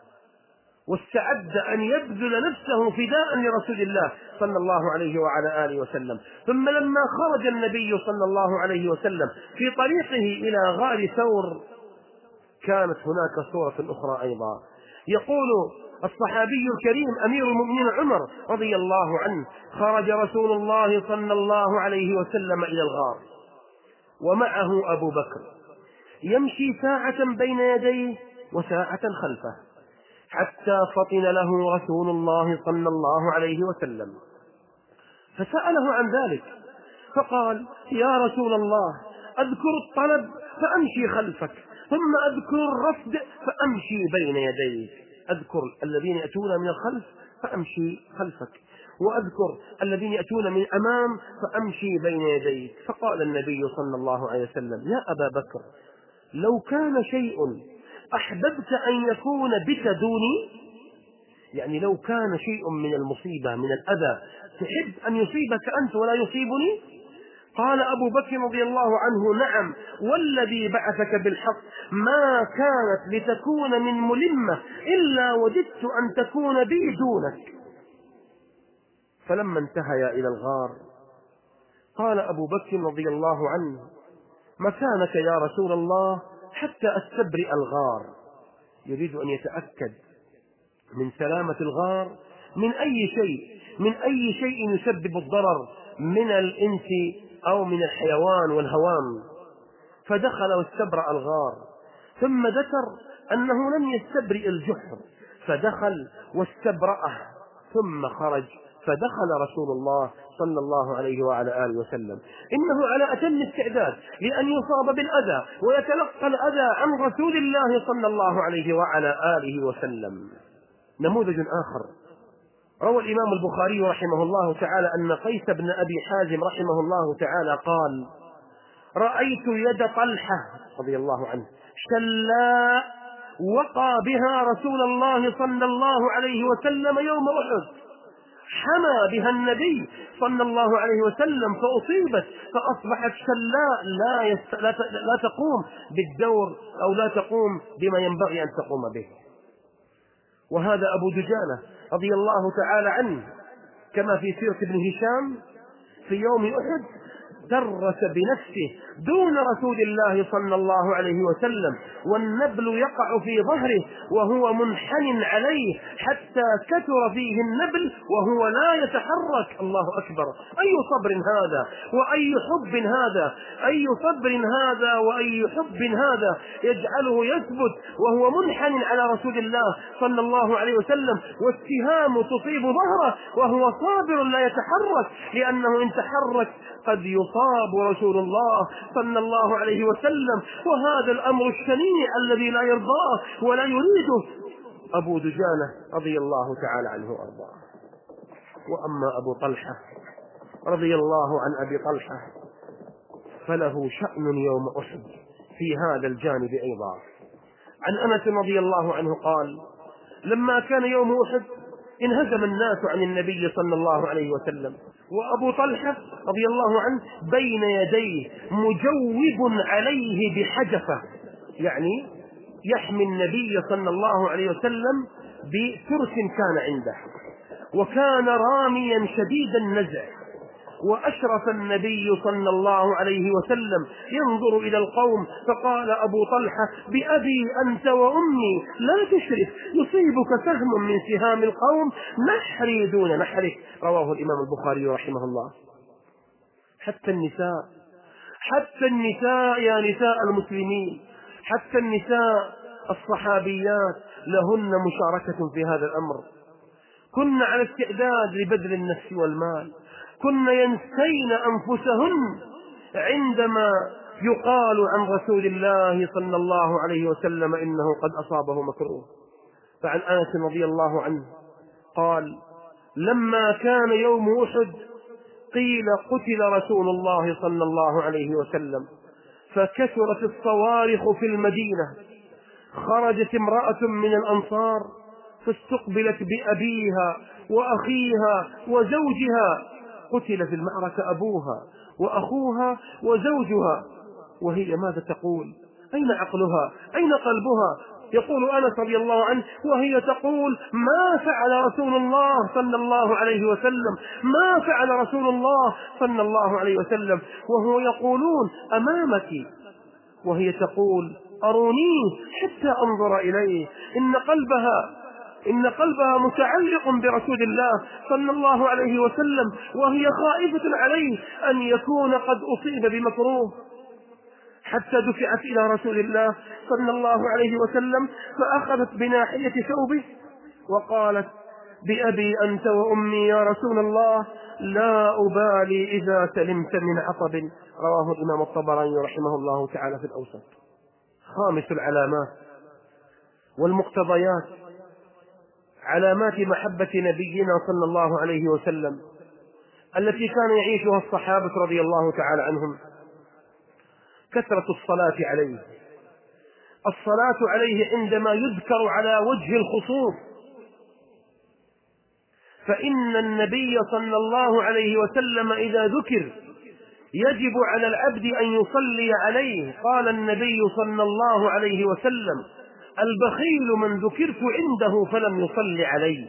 واستعد أن يبذل نفسه فداء لرسول الله صلى الله عليه وعلى آله وسلم. ثم لما خرج النبي صلى الله عليه وسلم في طريقه إلى غار ثور كانت هناك صورة أخرى أيضا. يقول الصحابي الكريم أمير المؤمنين عمر رضي الله عنه: خرج رسول الله صلى الله عليه وسلم إلى الغار ومعه أبو بكر يمشي ساعة بين يديه وساعة خلفه، حتى فطن له رسول الله صلى الله عليه وسلم فسأله عن ذلك فقال: يا رسول الله، أذكر الطلب فأمشي خلفك، ثم أذكر الرفد فأمشي بين يديك. أذكر الذين يأتون من الخلف فأمشي خلفك، وأذكر الذين يأتون من أمام فأمشي بين يديك. فقال النبي صلى الله عليه وسلم: يا أبا بكر، لو كان شيء أحببت أن يكون بك دوني، يعني لو كان شيء من المصيبة من الأذى تحب أن يصيبك أنت ولا يصيبني؟ قال أبو بكر رضي الله عنه: نعم، والذي بعثك بالحق ما كانت لتكون من ملمة إلا وددت أن تكون بي دونك. فلما انتهيا إلى الغار قال أبو بكر رضي الله عنه: مكانك يا رسول الله حتى أستبرئ الغار. يريد أن يتأكد من سلامة الغار من أي شيء يسبب الضرر من الإنس أو من الحيوان والهوام. فدخل واستبرأ الغار، ثم ذكر أنه لم يستبرئ الجحر، فدخل واستبرأه ثم خرج، فدخل رسول الله صلى الله عليه وعلى آله وسلم. إنه على أتم استعداد لأن يصاب بالأذى ويتلقى الأذى عن رسول الله صلى الله عليه وعلى آله وسلم. نموذج آخر، روى الإمام البخاري رحمه الله تعالى أن قيس بن أبي حازم رحمه الله تعالى قال: رأيت يد طلحة رضي الله عنه شلاء وقى بها رسول الله صلى الله عليه وسلم يوم أحد، حمى بها النبي صلى الله عليه وسلم فأصيبت فأصبحت شلاء لا تقوم بالدور أو لا تقوم بما ينبغي أن تقوم به. وهذا أبو دجانة رضي الله تعالى عنه كما في سيرة ابن هشام في يوم أحد درس بنفسه دون رسول الله صلى الله عليه وسلم، والنبل يقع في ظهره وهو منحن عليه حتى كثر فيه النبل وهو لا يتحرك. الله أكبر! أي صبر هذا وأي حب هذا، أي صبر هذا وأي حب هذا يجعله يثبت وهو منحن على رسول الله صلى الله عليه وسلم، والسهام تصيب ظهره وهو صابر لا يتحرك، لأنه إن تحرك قد يصاب رسول الله صلى الله عليه وسلم. وهذا الأمر الشنيع الذي لا يرضاه ولا يريده أبو دجانة رضي الله تعالى عنه وأرضاه. وأما أبو طلحة رضي الله عن أبي طلحة فله شأن يوم أحد في هذا الجانب أيضا. عن أنس رضي الله عنه قال: لما كان يوم أحد انهزم الناس عن النبي صلى الله عليه وسلم، وأبو طلحة رضي الله عنه بين يديه مجوب عليه بحجفة، يعني يحمي النبي صلى الله عليه وسلم بترس كان عنده، وكان راميا شديد النزع. وأشرف النبي صلى الله عليه وسلم ينظر إلى القوم فقال أبو طلحة: بأبي أنت وأمي لا تشرف، يصيبك سهم من سهام القوم نحري دون نحرك. رواه الإمام البخاري رحمه الله. حتى النساء يا نساء المسلمين، حتى النساء الصحابيات لهن مشاركة في هذا الأمر. كن على استعداد لبذل النفس والمال، كن ينسين أنفسهن عندما يقال عن رسول الله صلى الله عليه وسلم إنه قد أصابه مكروه. فعن أنس رضي الله عنه قال: لما كان يوم أحد قيل قتل رسول الله صلى الله عليه وسلم، فكثرت الصوارخ في المدينة، خرجت امرأة من الأنصار فاستقبلت بأبيها وأخيها وزوجها، قتل في المعركة أبوها وأخوها وزوجها، وهي ماذا تقول؟ أين عقلها؟ أين قلبها؟ يقول أنس رضي الله عنه: وهي تقول: ما فعل رسول الله صلى الله عليه وسلم، ما فعل رسول الله صلى الله عليه وسلم، وهو يقولون أمامك، وهي تقول: أرونيه حتى أنظر إليه. إن قلبها متعلق برسول الله صلى الله عليه وسلم، وهي خائفة عليه أن يكون قد أصيب بمكروه. حتى دفعت إلى رسول الله صلى الله عليه وسلم فأخذت بناحية ثوبه وقالت: بأبي أنت وأمي يا رسول الله، لا أبالي إذا سلمت من عطب. رواه الإمام الطبراني رحمه الله تعالى في الأوسط. خامس العلامات والمقتضيات، علامات محبة نبينا صلى الله عليه وسلم التي كان يعيشها الصحابة رضي الله تعالى عنهم: كثرة الصلاة عليه. الصلاة عليه عندما يذكر على وجه الخصوص، فإن النبي صلى الله عليه وسلم إذا ذكر يجب على العبد أن يصلي عليه. قال النبي صلى الله عليه وسلم: البخيل من ذكرت عنده فلم يصلي عليه.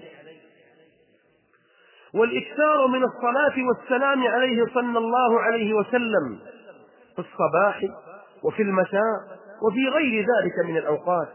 والإكثار من الصلاة والسلام عليه صلى الله عليه وسلم في الصباح وفي المساء وفي غير ذلك من الأوقات.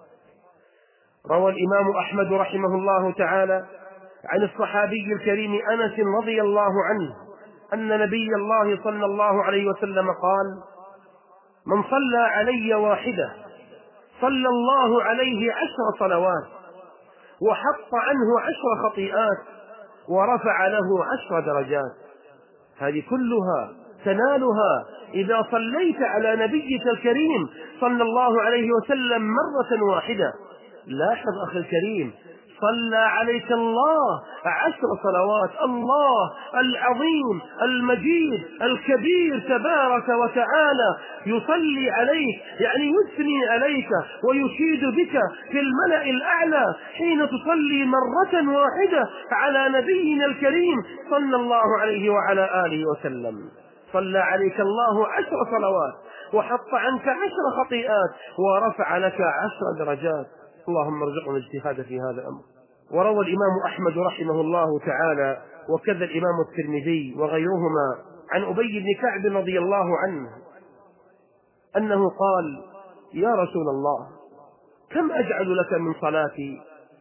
روى الإمام أحمد رحمه الله تعالى عن الصحابي الكريم أنس رضي الله عنه أن نبي الله صلى الله عليه وسلم قال: من صلى علي واحدة صلى الله عليه 10 صلوات وحط عنه 10 خطيئات ورفع له 10 درجات. هذه كلها تنالها إذا صليت على نبيك الكريم صلى الله عليه وسلم مرة واحدة. لاحظ أخي الكريم، صلى عليك الله 10 صلوات. الله العظيم المجيد الكبير تبارك وتعالى يصلي عليك، يعني يثني عليك ويشيد بك في الملأ الأعلى حين تصلي مرة واحدة على نبينا الكريم صلى الله عليه وعلى آله وسلم. صلى عليك الله 10 صلوات وحط عنك 10 خطيئات ورفع لك 10 درجات. اللهم ارزقنا الاجتهاد في هذا الأمر. وروى الإمام أحمد رحمه الله تعالى وكذا الإمام الترمذي وغيرهما عن أبي بن كعب رضي الله عنه أنه قال: يا رسول الله، كم أجعل لك من صلاتي؟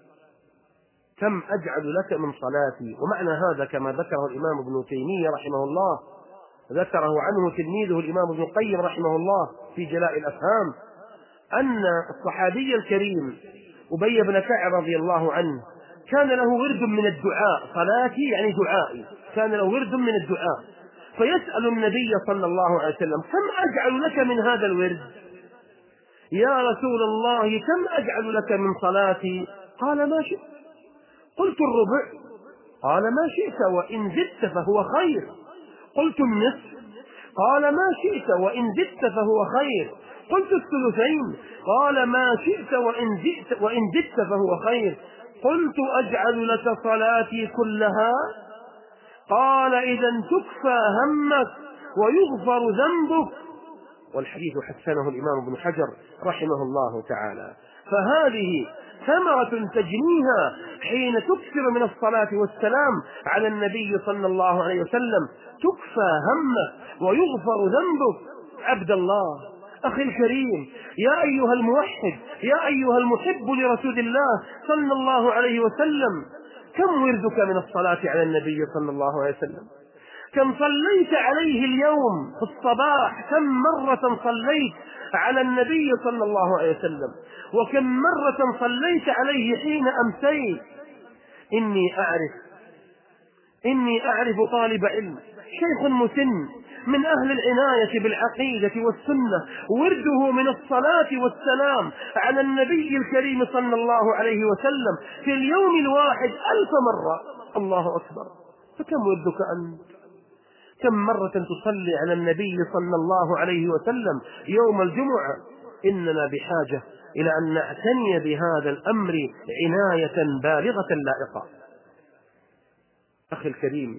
كم أجعل لك من صلاتي؟ ومعنى هذا كما ذكره الإمام ابن تيمية رحمه الله، ذكره عنه تلميذه الإمام ابن القيم رحمه الله في جلاء الأفهام، أن الصحابي الكريم أبي بن كعب رضي الله عنه كان له ورد من الدعاء، صلاتي يعني دعائي، كان له ورد من الدعاء، فيسأل النبي صلى الله عليه وسلم: كم أجعل لك من هذا الورد؟ يا رسول الله، كم أجعل لك من صلاتي؟ قال: ما شئت. قلت: الربع. قال: ما شئت وإن زدت فهو خير. قلت: النصف. قال: ما شئت وإن زدت فهو خير. قلت: الثلثين. قال: ما شئت وإن زدت فهو خير. قلت: أجعل لك صلاتي كلها؟ قال: إذا تكفى همك ويغفر ذنبك. والحديث حسنه الإمام ابن حجر رحمه الله تعالى. فهذه ثمرة تجنيها حين تكثر من الصلاة والسلام على النبي صلى الله عليه وسلم، تكفى همك ويغفر ذنبك. عبد الله، أخي الكريم، يا أيها الموحد، يا أيها المحب لرسول الله صلى الله عليه وسلم، كم وردك من الصلاة على النبي صلى الله عليه وسلم؟ كم صليت عليه اليوم في الصباح؟ كم مرة صليت على النبي صلى الله عليه وسلم؟ وكم مرة صليت عليه حين أمسيت؟ إني أعرف طالب علم شيخ مسن من أهل العناية بالعقيدة والسنة، ورده من الصلاة والسلام على النبي الكريم صلى الله عليه وسلم في اليوم الواحد 1000 مرة. الله أكبر! فكم وردك أنت؟ كم مرة تصلي على النبي صلى الله عليه وسلم يوم الجمعة؟ إننا بحاجة إلى أن نعتني بهذا الأمر عناية بالغة لائقة. أخي الكريم،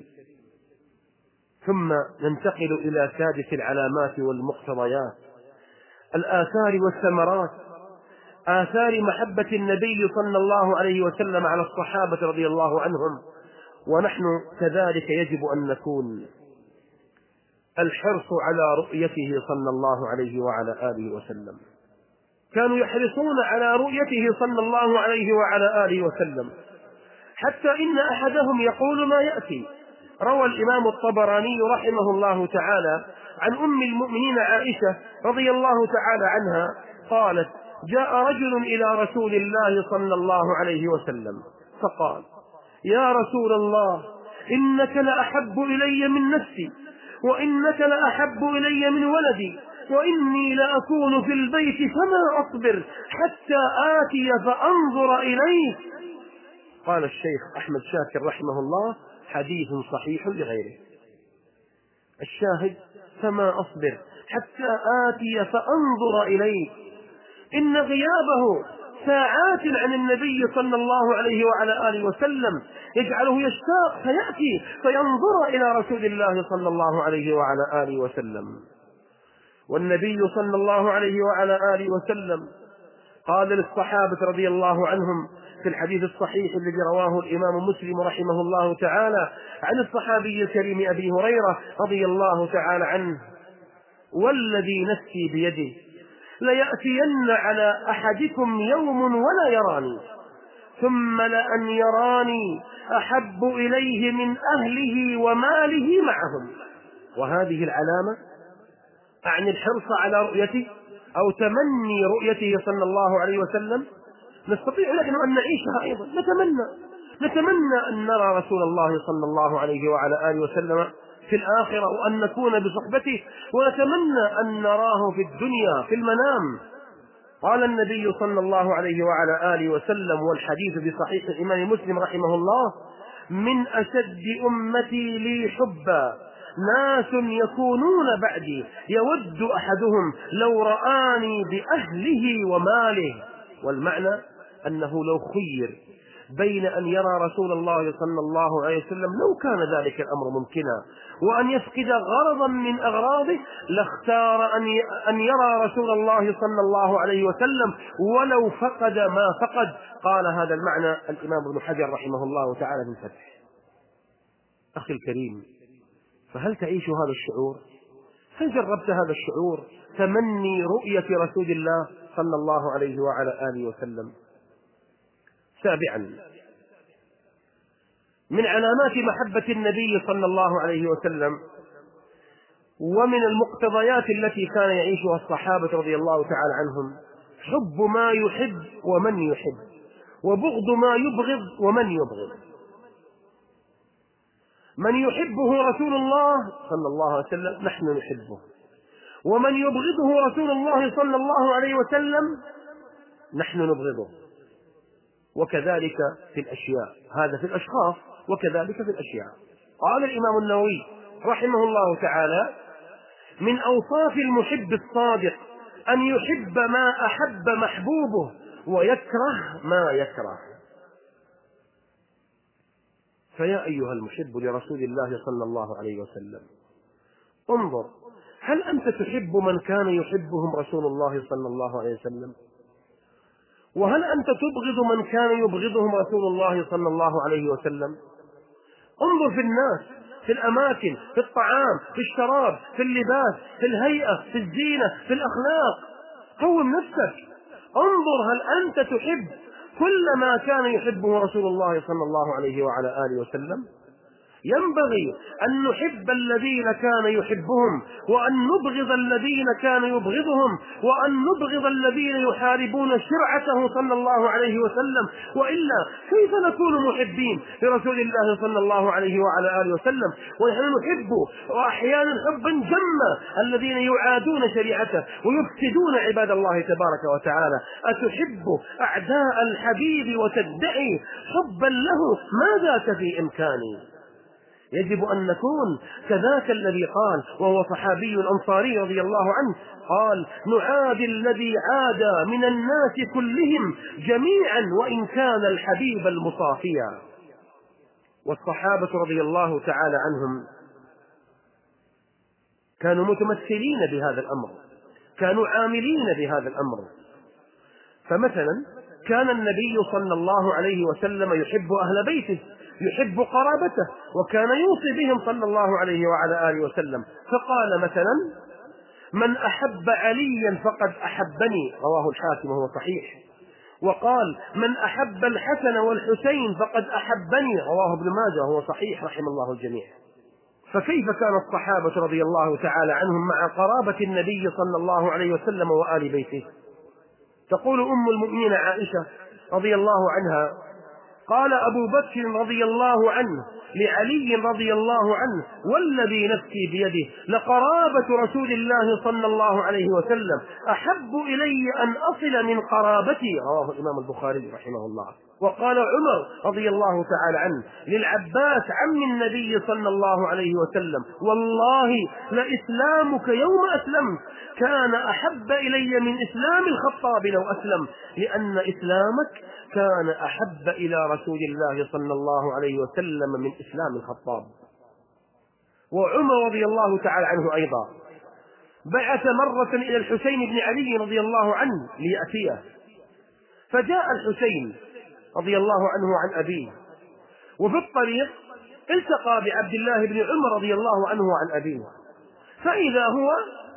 ثم ننتقل إلى سادس العلامات والمقتضيات، الآثار والثمرات، آثار محبة النبي صلى الله عليه وسلم على الصحابة رضي الله عنهم. ونحن كذلك يجب أن نكون الحرص على رؤيته صلى الله عليه وعلى آله وسلم. كانوا يحرصون على رؤيته صلى الله عليه وعلى آله وسلم، حتى إن أحدهم يقول ما يأتي. روى الإمام الطبراني رحمه الله تعالى عن أم المؤمنين عائشة رضي الله تعالى عنها قالت: جاء رجل إلى رسول الله صلى الله عليه وسلم فقال: يا رسول الله، إنك لأحب إلي من نفسي، وإنك لأحب إلي من ولدي، وإني لأكون في البيت فما أصبر حتى آتي فأنظر إليك. قال الشيخ أحمد شاكر رحمه الله: حديث صحيح لغيره. الشاهد: فما أصبر حتى آتي فأنظر إليك. إن غيابه ساعات عن النبي صلى الله عليه وعلى آله وسلم يجعله يشتاق فيأتي فينظر إلى رسول الله صلى الله عليه وعلى آله وسلم. والنبي صلى الله عليه وعلى آله وسلم قال للصحابة رضي الله عنهم في الحديث الصحيح الذي رواه الإمام مسلم رحمه الله تعالى عن الصحابي الكريم أبي هريرة رضي الله تعالى عنه والذي نفسي بيده ليأتين على أحدكم يوم ولا يراني ثم لأن يراني أحب إليه من أهله وماله معهم. وهذه العلامة أعني الحرص على رؤيته أو تمني رؤيته صلى الله عليه وسلم نستطيع نحن أن نعيشها أيضا. نتمنى أن نرى رسول الله صلى الله عليه وعلى آله وسلم في الآخرة وأن نكون بصحبته، ونتمنى أن نراه في الدنيا في المنام. قال النبي صلى الله عليه وعلى آله وسلم والحديث بصحيح الإمام مسلم رحمه الله: من أشد أمتي لي حبا ناس يكونون بعدي يود أحدهم لو رآني بأهله وماله. والمعنى أنه لو خير بين أن يرى رسول الله صلى الله عليه وسلم لو كان ذلك الأمر ممكنا وأن يفقد غرضا من أغراضه لاختار أن يرى رسول الله صلى الله عليه وسلم ولو فقد ما فقد. قال هذا المعنى الإمام ابن حجر رحمه الله تعالى في الفتح. أخي الكريم، فهل تعيش هذا الشعور؟ هل جربت هذا الشعور؟ تمني رؤية رسول الله صلى الله عليه وعلى آله وسلم. سابعا، من علامات محبة النبي صلى الله عليه وسلم ومن المقتضيات التي كان يعيشها الصحابة رضي الله تعالى عنهم حب ما يحب ومن يحب، وبغض ما يبغض ومن يبغض. من يحبه رسول الله صلى الله عليه وسلم نحن نحبه، ومن يبغضه رسول الله صلى الله عليه وسلم نحن نبغضه. وكذلك في الأشياء، هذا في الأشخاص وكذلك في الأشياء. قال الإمام النووي رحمه الله تعالى: من أوصاف المحب الصادق أن يحب ما أحب محبوبه ويكره ما يكره. فيا أيها المحب لرسول الله صلى الله عليه وسلم، انظر، هل أنت تحب من كان يحبهم رسول الله صلى الله عليه وسلم؟ وهل أنت تبغض من كان يبغضهم رسول الله صلى الله عليه وسلم؟ انظر في الناس، في الأماكن، في الطعام، في الشراب، في اللباس، في الهيئة، في الزينة، في الأخلاق. قوم نفسك، انظر هل أنت تحب كل ما كان يحبه رسول الله صلى الله عليه وعلى آله وسلم؟ ينبغي أن نحب الذين كان يحبهم، وأن نبغض الذين كان يبغضهم، وأن نبغض الذين يحاربون شرعته صلى الله عليه وسلم. وإلا كيف نكون محبين لرسول الله صلى الله عليه وعلى آله وسلم ونحن نحب وأحيانا حبا جما الذين يعادون شريعته ويفسدون عباد الله تبارك وتعالى؟ أتحب أعداء الحبيب وتدعي حبا له؟ ما ذاك في إمكاني. يجب أن نكون كذاك الذي قال، وهو صحابي الأنصاري رضي الله عنه، قال: نعادي الذي عادى من الناس كلهم جميعا وإن كان الحبيب المصافيا. والصحابة رضي الله تعالى عنهم كانوا متمثلين بهذا الأمر، كانوا عاملين بهذا الأمر. فمثلا كان النبي صلى الله عليه وسلم يحب أهل بيته، يحب قرابته، وكان يوصي بهم صلى الله عليه وعلى آله وسلم. فقال مثلا: من أحب عليا فقد أحبني، رواه الحاكم وهو صحيح. وقال: من أحب الحسن والحسين فقد أحبني، رواه ابن ماجه وهو صحيح، رحم الله الجميع. فكيف كان الصحابة رضي الله تعالى عنهم مع قرابة النبي صلى الله عليه وسلم وآل بيته؟ تقول أم المؤمنين عائشة رضي الله عنها: قال أبو بكر رضي الله عنه لعلي رضي الله عنه: والذي نفسي بيده لقرابة رسول الله صلى الله عليه وسلم أحب إلي أن أصل من قرابتي، رواه الإمام البخاري رحمه الله. وقال عمر رضي الله تعالى عنه للعباس عم النبي صلى الله عليه وسلم: والله لإسلامك يوم أسلمت كان أحب إلي من إسلام الخطاب لو أسلم، لأن إسلامك كان أحب إلى رسول الله صلى الله عليه وسلم من إسلام الخطاب. وعمر رضي الله تعالى عنه أيضا بعث مرة إلى الحسين بن علي رضي الله عنه ليأتيه، فجاء الحسين رضي الله عنه عن أبيه، وفي الطريق التقى بعبد الله بن عمر رضي الله عنه عن أبيه، فإذا هو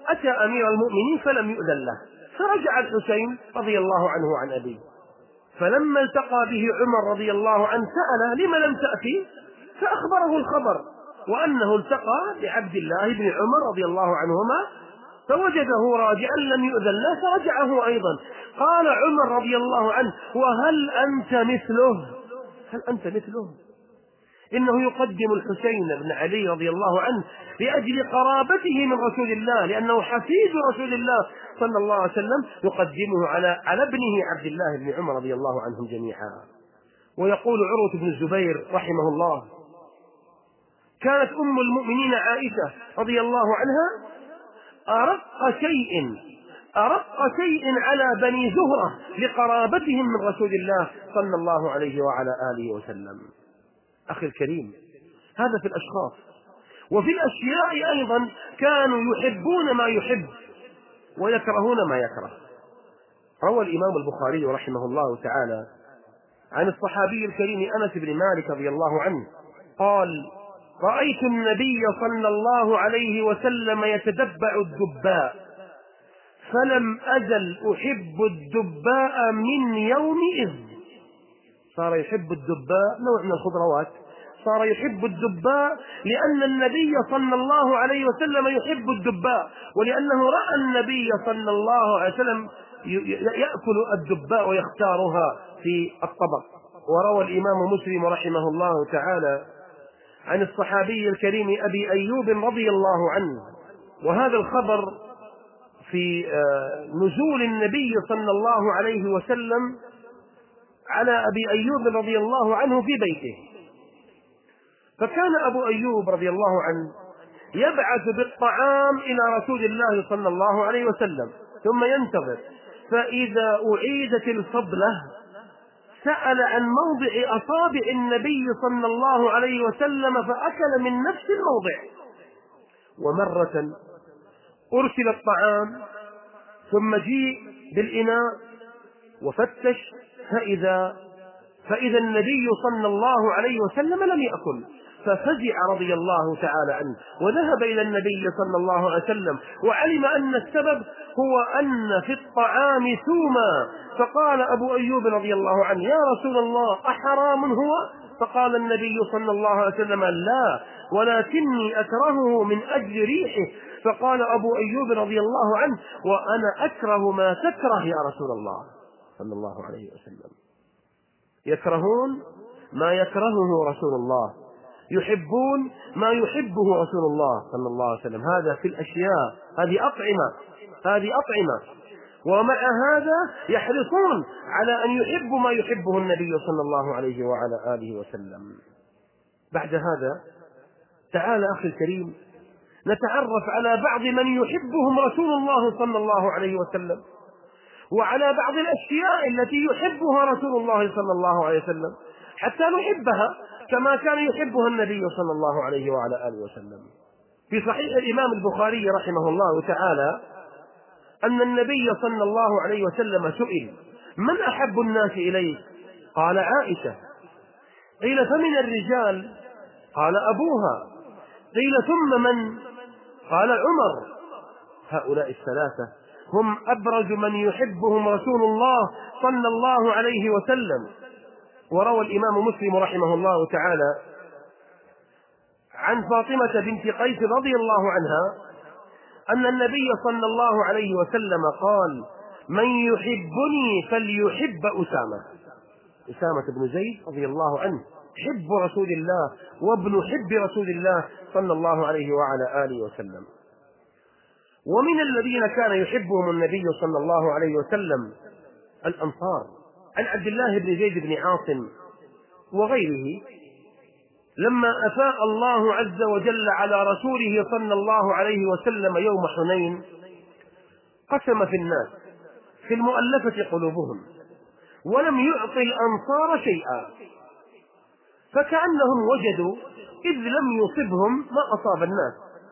أتى أمير المؤمنين فلم يؤذن له، فرجع الحسين رضي الله عنه عن أبيه، فلما التقى به عمر رضي الله عنه سأله: لم لم تأتي؟ فأخبره الخبر، وأنه التقى بعبد الله بن عمر رضي الله عنهما فوجده راجعا لم يؤذن له فرجعه أيضا. قال عمر رضي الله عنه: وهل أنت مثله؟ هل أنت مثله؟ إنه يقدم الحسين بن علي رضي الله عنه لأجل قرابته من رسول الله، لأنه حفيد رسول الله صلى الله عليه وسلم، يقدمه على ابنه عبد الله بن عمر رضي الله عنهم جميعا. ويقول عروة بن الزبير رحمه الله: كانت أم المؤمنين عائشة رضي الله عنها أرق شيء على بني زهرة لقرابتهم من رسول الله صلى الله عليه وعلى آله وسلم. أخي الكريم، هذا في الأشخاص، وفي الأشياء أيضا كانوا يحبون ما يحب ويكرهون ما يكره. روى الإمام البخاري رحمه الله تعالى عن الصحابي الكريم أنس بن مالك رضي الله عنه قال: رأيت النبي صلى الله عليه وسلم يتدبع الدباء، فلم أزل أحب الدباء من يومئذ. صار يحب الدباء، نوع من الخضروات، صار يحب الدباء لأن النبي صلى الله عليه وسلم يحب الدباء، ولأنه رأى النبي صلى الله عليه وسلم يأكل الدباء ويختارها في الطبق. وروى الإمام مسلم رحمه الله تعالى عن الصحابي الكريم أبي أيوب رضي الله عنه، وهذا الخبر في نزول النبي صلى الله عليه وسلم على أبي أيوب رضي الله عنه في بيته. فكان أبو أيوب رضي الله عنه يبعث بالطعام إلى رسول الله صلى الله عليه وسلم ثم ينتظر، فإذا أعيدت الفضلة سأل عن موضع أصابع النبي صلى الله عليه وسلم فأكل من نفس الموضع. ومرة أرسل الطعام ثم جيء بالإناء وفتش فإذا النبي صلى الله عليه وسلم لم يأكل، ففزع رضي الله تعالى عنه وذهب إلى النبي صلى الله عليه وسلم وعلم أن السبب هو أن في الطعام ثوما. فقال أبو أيوب رضي الله عنه: يا رسول الله، أحرام هو؟ فقال النبي صلى الله عليه وسلم: لا، ولكني أكرهه من أجل ريحه. فقال أبو أيوب رضي الله عنه: وأنا أكره ما تكره يا رسول الله صلى الله عليه وسلم. يكرهون ما يكرهه رسول الله، يحبون ما يحبه رسول الله صلى الله عليه وسلم. هذا في الأشياء، هذه أطعمة، ومع هذا يحرصون على أن يحبوا ما يحبه النبي صلى الله عليه وعلى آله وسلم. بعد هذا تعال أخي الكريم نتعرف على بعض من يحبهم رسول الله صلى الله عليه وسلم، وعلى بعض الأشياء التي يحبها رسول الله صلى الله عليه وسلم حتى نحبها كما كان يحبها النبي صلى الله عليه وعلى آله وسلم. في صحيح الإمام البخاري رحمه الله تعالى أن النبي صلى الله عليه وسلم سئل: من أحب الناس إليك؟ قال: عائشة. قيل: فمن الرجال؟ قال: أبوها. قيل: ثم من؟ قال: عمر. هؤلاء الثلاثة هم أبرز من يحبهم رسول الله صلى الله عليه وسلم. وروى الإمام مسلم رحمه الله تعالى عن فاطمة بنت قيس رضي الله عنها أن النبي صلى الله عليه وسلم قال: من يحبني فليحب أسامة بن زيد رضي الله عنه حب رسول الله وابن حب رسول الله صلى الله عليه وعلى آله وسلم. ومن الذين كان يحبهم النبي صلى الله عليه وسلم الأنصار، عن عبد الله بن زيد بن عاصم وغيره لما أفاء الله عز وجل على رسوله صلى الله عليه وسلم يوم حنين قسم في الناس في المؤلفة قلوبهم ولم يعطي الأنصار شيئا، فكأنهم وجدوا إذ لم يصبهم ما أصاب الناس،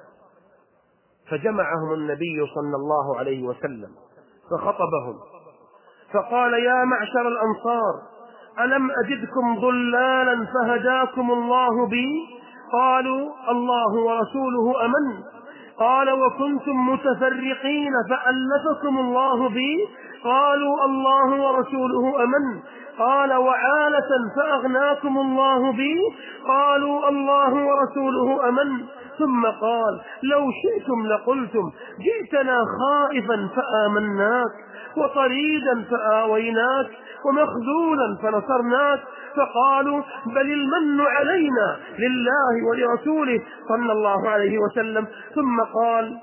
فجمعهم النبي صلى الله عليه وسلم فخطبهم فقال: يا معشر الأنصار، ألم أجدكم ضلالا فهداكم الله بي؟ قالوا: الله ورسوله أمن. قال وكنتم متفرقين فألفكم الله بي؟ قالوا الله ورسوله أمن. قال وعالة فأغناكم الله بي؟ قالوا الله ورسوله أمن. ثم قال لو شئتم لقلتم جئتنا خائفا فآمناك وطريدا فآويناك ومخذولا فنصرناك. فقالوا بل المن علينا لله ولرسوله صلى الله عليه وسلم. ثم قال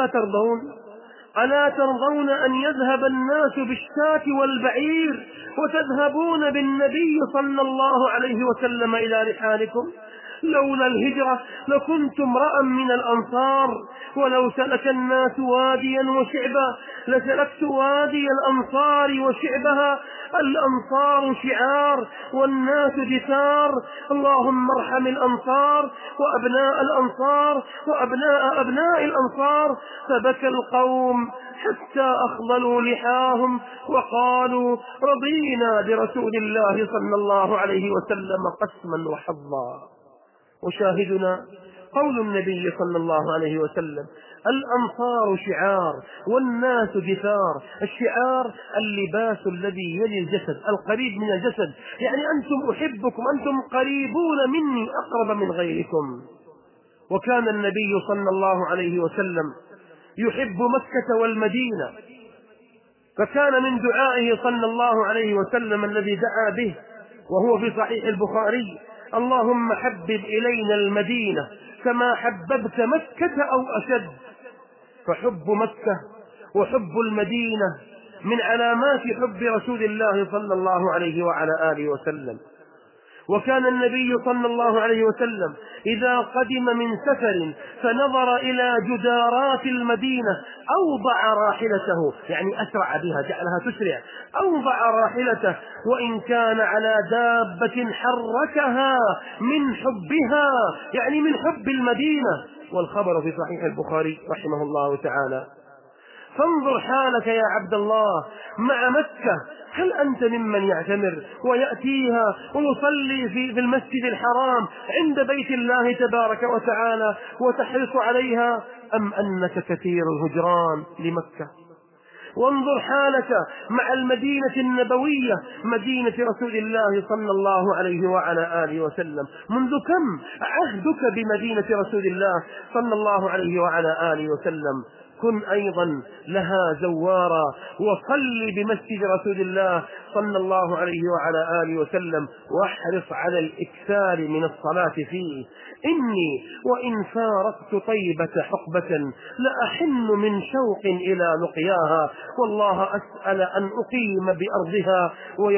ألا ترضون أن يذهب الناس بالشاة والبعير وتذهبون بالنبي صلى الله عليه وسلم إلى رحالكم؟ لولا الهجرة لكنت امرأ من الأنصار، ولو سلك الناس واديا وشعبا لسلكت وادي الأنصار وشعبها. الأنصار شعار والناس دثار، اللهم ارحم الأنصار وأبناء الأنصار وأبناء أبناء الأنصار. فبكى القوم حتى أخضلوا لحاهم وقالوا رضينا برسول الله صلى الله عليه وسلم قسما وحظا. وشاهدنا قول النبي صلى الله عليه وسلم الأنصار شعار والناس دثار. الشعار اللباس الذي يلي الجسد القريب من الجسد، يعني أنتم أحبكم، أنتم قريبون مني أقرب من غيركم. وكان النبي صلى الله عليه وسلم يحب مكة والمدينة، فكان من دعائه صلى الله عليه وسلم الذي دعا به وهو في صحيح البخاري اللهم حبب إلينا المدينة كما حببت مكة أو أشد. فحب مكة وحب المدينة من علامات حب رسول الله صلى الله عليه وعلى آله وسلم. وكان النبي صلى الله عليه وسلم إذا قدم من سفر فنظر إلى جدارات المدينة أوضع راحلته، يعني أسرع بها، جعلها تسرع، أوضع راحلته وإن كان على دابة حركها من حبها، يعني من حب المدينة. والخبر في صحيح البخاري رحمه الله تعالى. فانظر حالك يا عبد الله مع مكة، هل أنت ممن يعتمر ويأتيها ويصلي في المسجد الحرام عند بيت الله تبارك وتعالى وتحرص عليها، أم أنك كثير الهجران لمكة؟ وانظر حالك مع المدينة النبوية مدينة رسول الله صلى الله عليه وعلى آله وسلم، منذ كم عهدك بمدينة رسول الله صلى الله عليه وعلى آله وسلم. كن أيضا لها زوارا وصل بمسجد رسول الله صلى الله عليه وعلى آله وسلم، واحرص على الإكثار من الصلاة فيه. إني وإن فارقت طيبة حقبة لأحن من شوق إلى لقياها، والله أسأل أن أقيم بأرضها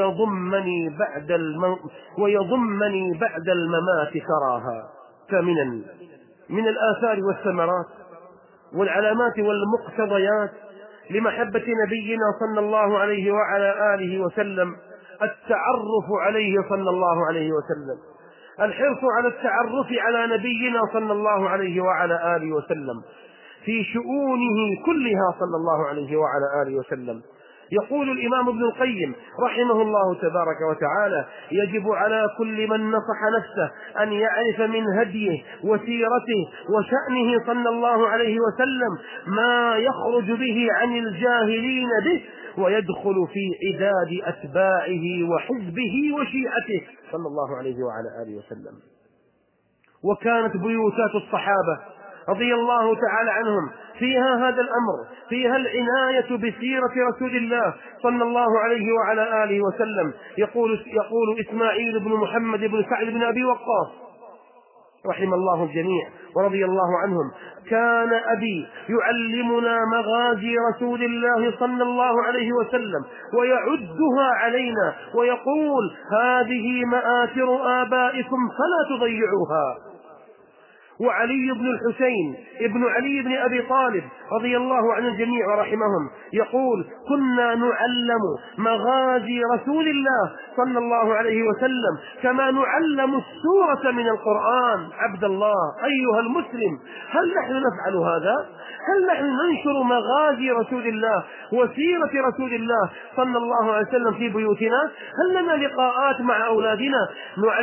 ويضمني بعد الممات ثراها. ثامنا من الآثار والثمرات والعلامات والمقتضيات لمحبة نبينا صلى الله عليه وعلى آله وسلم التعرف عليه صلى الله عليه وسلم، الحرص على التعرف على نبينا صلى الله عليه وعلى آله وسلم في شؤونه كلها صلى الله عليه وعلى آله وسلم. يقول الإمام ابن القيم رحمه الله تبارك وتعالى يجب على كل من نصح نفسه أن يعرف من هديه وسيرته وشأنه صلى الله عليه وسلم ما يخرج به عن الجاهلين به ويدخل في عداد أتباعه وحزبه وشيعته صلى الله عليه وعلى آله وسلم. وكانت بيوتات الصحابة رضي الله تعالى عنهم فيها هذا الأمر، فيها العناية بسيرة رسول الله صلى الله عليه وعلى آله وسلم. يقول إسماعيل بن محمد بن سعد بن أبي وقاص رحم الله الجميع ورضي الله عنهم: كان أبي يعلمنا مغازي رسول الله صلى الله عليه وسلم ويعدها علينا ويقول: هذه مآثر آبائكم فلا تضيعوها. وعلي بن الحسين ابن علي بن أبي طالب رضي الله عن الجميع ورحمهم يقول: كنا نعلم مغازي رسول الله صلى الله عليه وسلم كما نعلم السورة من القرآن. عبد الله أيها المسلم، هل نحن نفعل هذا؟ هل نحن ننشر مغازي رسول الله وسيرة رسول الله صلى الله عليه وسلم في بيوتنا؟ هل لنا لقاءات مع أولادنا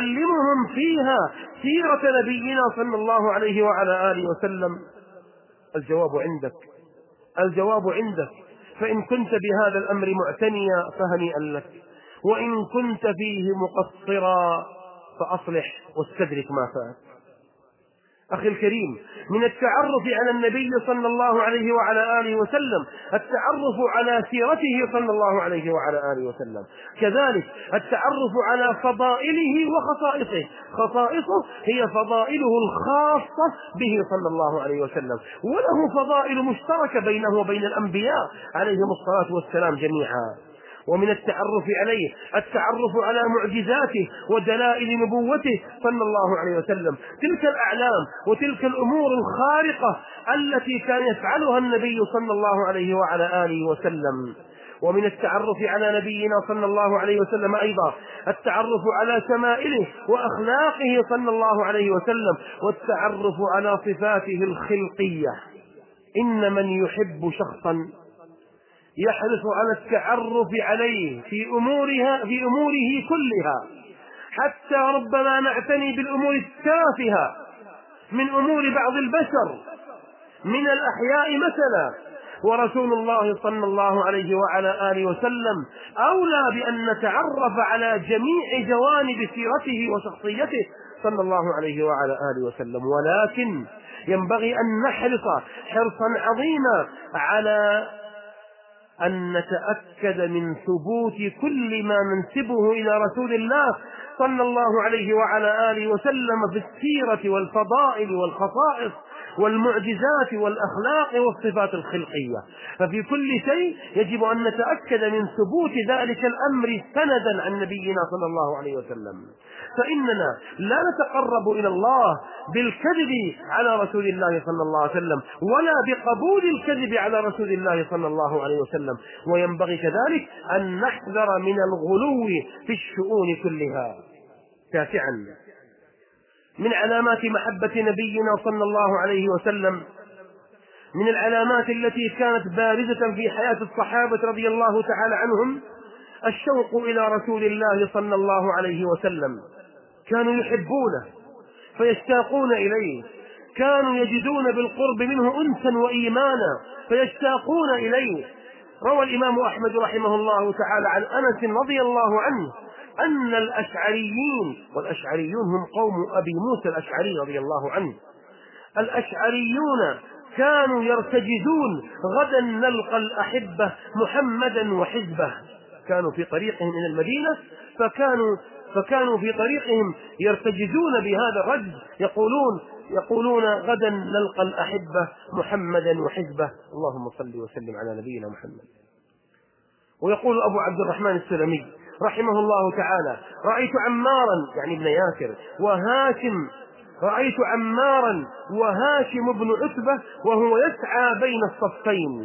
نعلمهم فيها سيرة نبينا صلى الله عليه وعلى آله وسلم؟ الجواب عندك، فإن كنت بهذا الأمر معتنيا فهنيئا لك، وإن كنت فيه مقصرا فأصلح واستدرك ما فات. أخي الكريم، من التعرف على النبي صلى الله عليه وعلى آله وسلم التعرف على سيرته صلى الله عليه وعلى آله وسلم، كذلك التعرف على فضائله وخصائصه. خصائصه هي فضائله الخاصة به صلى الله عليه وسلم، وله فضائل مشتركة بينه وبين الأنبياء عليهم الصلاة والسلام جميعا. ومن التعرف عليه التعرف على معجزاته ودلائل نبوته صلى الله عليه وسلم، تلك الأعلام وتلك الأمور الخارقة التي كان يفعلها النبي صلى الله عليه وعلى آله وسلم. ومن التعرف على نبينا صلى الله عليه وسلم أيضا التعرف على شمائله وأخلاقه صلى الله عليه وسلم، والتعرف على صفاته الخلقية. إن من يحب شخصا يحرص على التعرف عليه في أموره كلها، حتى ربما نعتني بالأمور التافهة من أمور بعض البشر من الأحياء مثلا، ورسول الله صلى الله عليه وعلى آله وسلم أولى بأن نتعرف على جميع جوانب سيرته وشخصيته صلى الله عليه وعلى آله وسلم. ولكن ينبغي أن نحرص حرصا عظيما على أن نتأكد من ثبوت كل ما ننسبه إلى رسول الله صلى الله عليه وعلى آله وسلم في السيرة والفضائل والخصائص والمعجزات والأخلاق والصفات الخلقية. ففي كل شيء يجب أن نتأكد من ثبوت ذلك الأمر سندا عن نبينا صلى الله عليه وسلم، فإننا لا نتقرب إلى الله بالكذب على رسول الله صلى الله عليه وسلم ولا بقبول الكذب على رسول الله صلى الله عليه وسلم. وينبغي كذلك أن نحذر من الغلو في الشؤون كلها. تاسعا، من علامات محبة نبينا صلى الله عليه وسلم، من العلامات التي كانت بارزة في حياة الصحابة رضي الله تعالى عنهم، الشوق إلى رسول الله صلى الله عليه وسلم. كانوا يحبونه فيشتاقون إليه، كانوا يجدون بالقرب منه أنسا وإيمانا فيشتاقون إليه. روى الإمام أحمد رحمه الله تعالى عن أنس رضي الله عنه أن الأشعريين، والأشعريون هم قوم أبي موسى الأشعري رضي الله عنه، الأشعريون كانوا يرتجزون غدا نلقى الأحبة محمدا وحزبه. كانوا في طريقهم إلى المدينة فكانوا في طريقهم يرتجزون بهذا الرجز، يقولون غدا نلقى الأحبة محمدا وحزبه. اللهم صل وسلم على نبينا محمد. ويقول أبو عبد الرحمن السلمي رحمه الله تعالى: رأيت عمارا يعني ابن ياسر رأيت عمارا وهاشم بن عتبة وهو يسعى بين الصفين،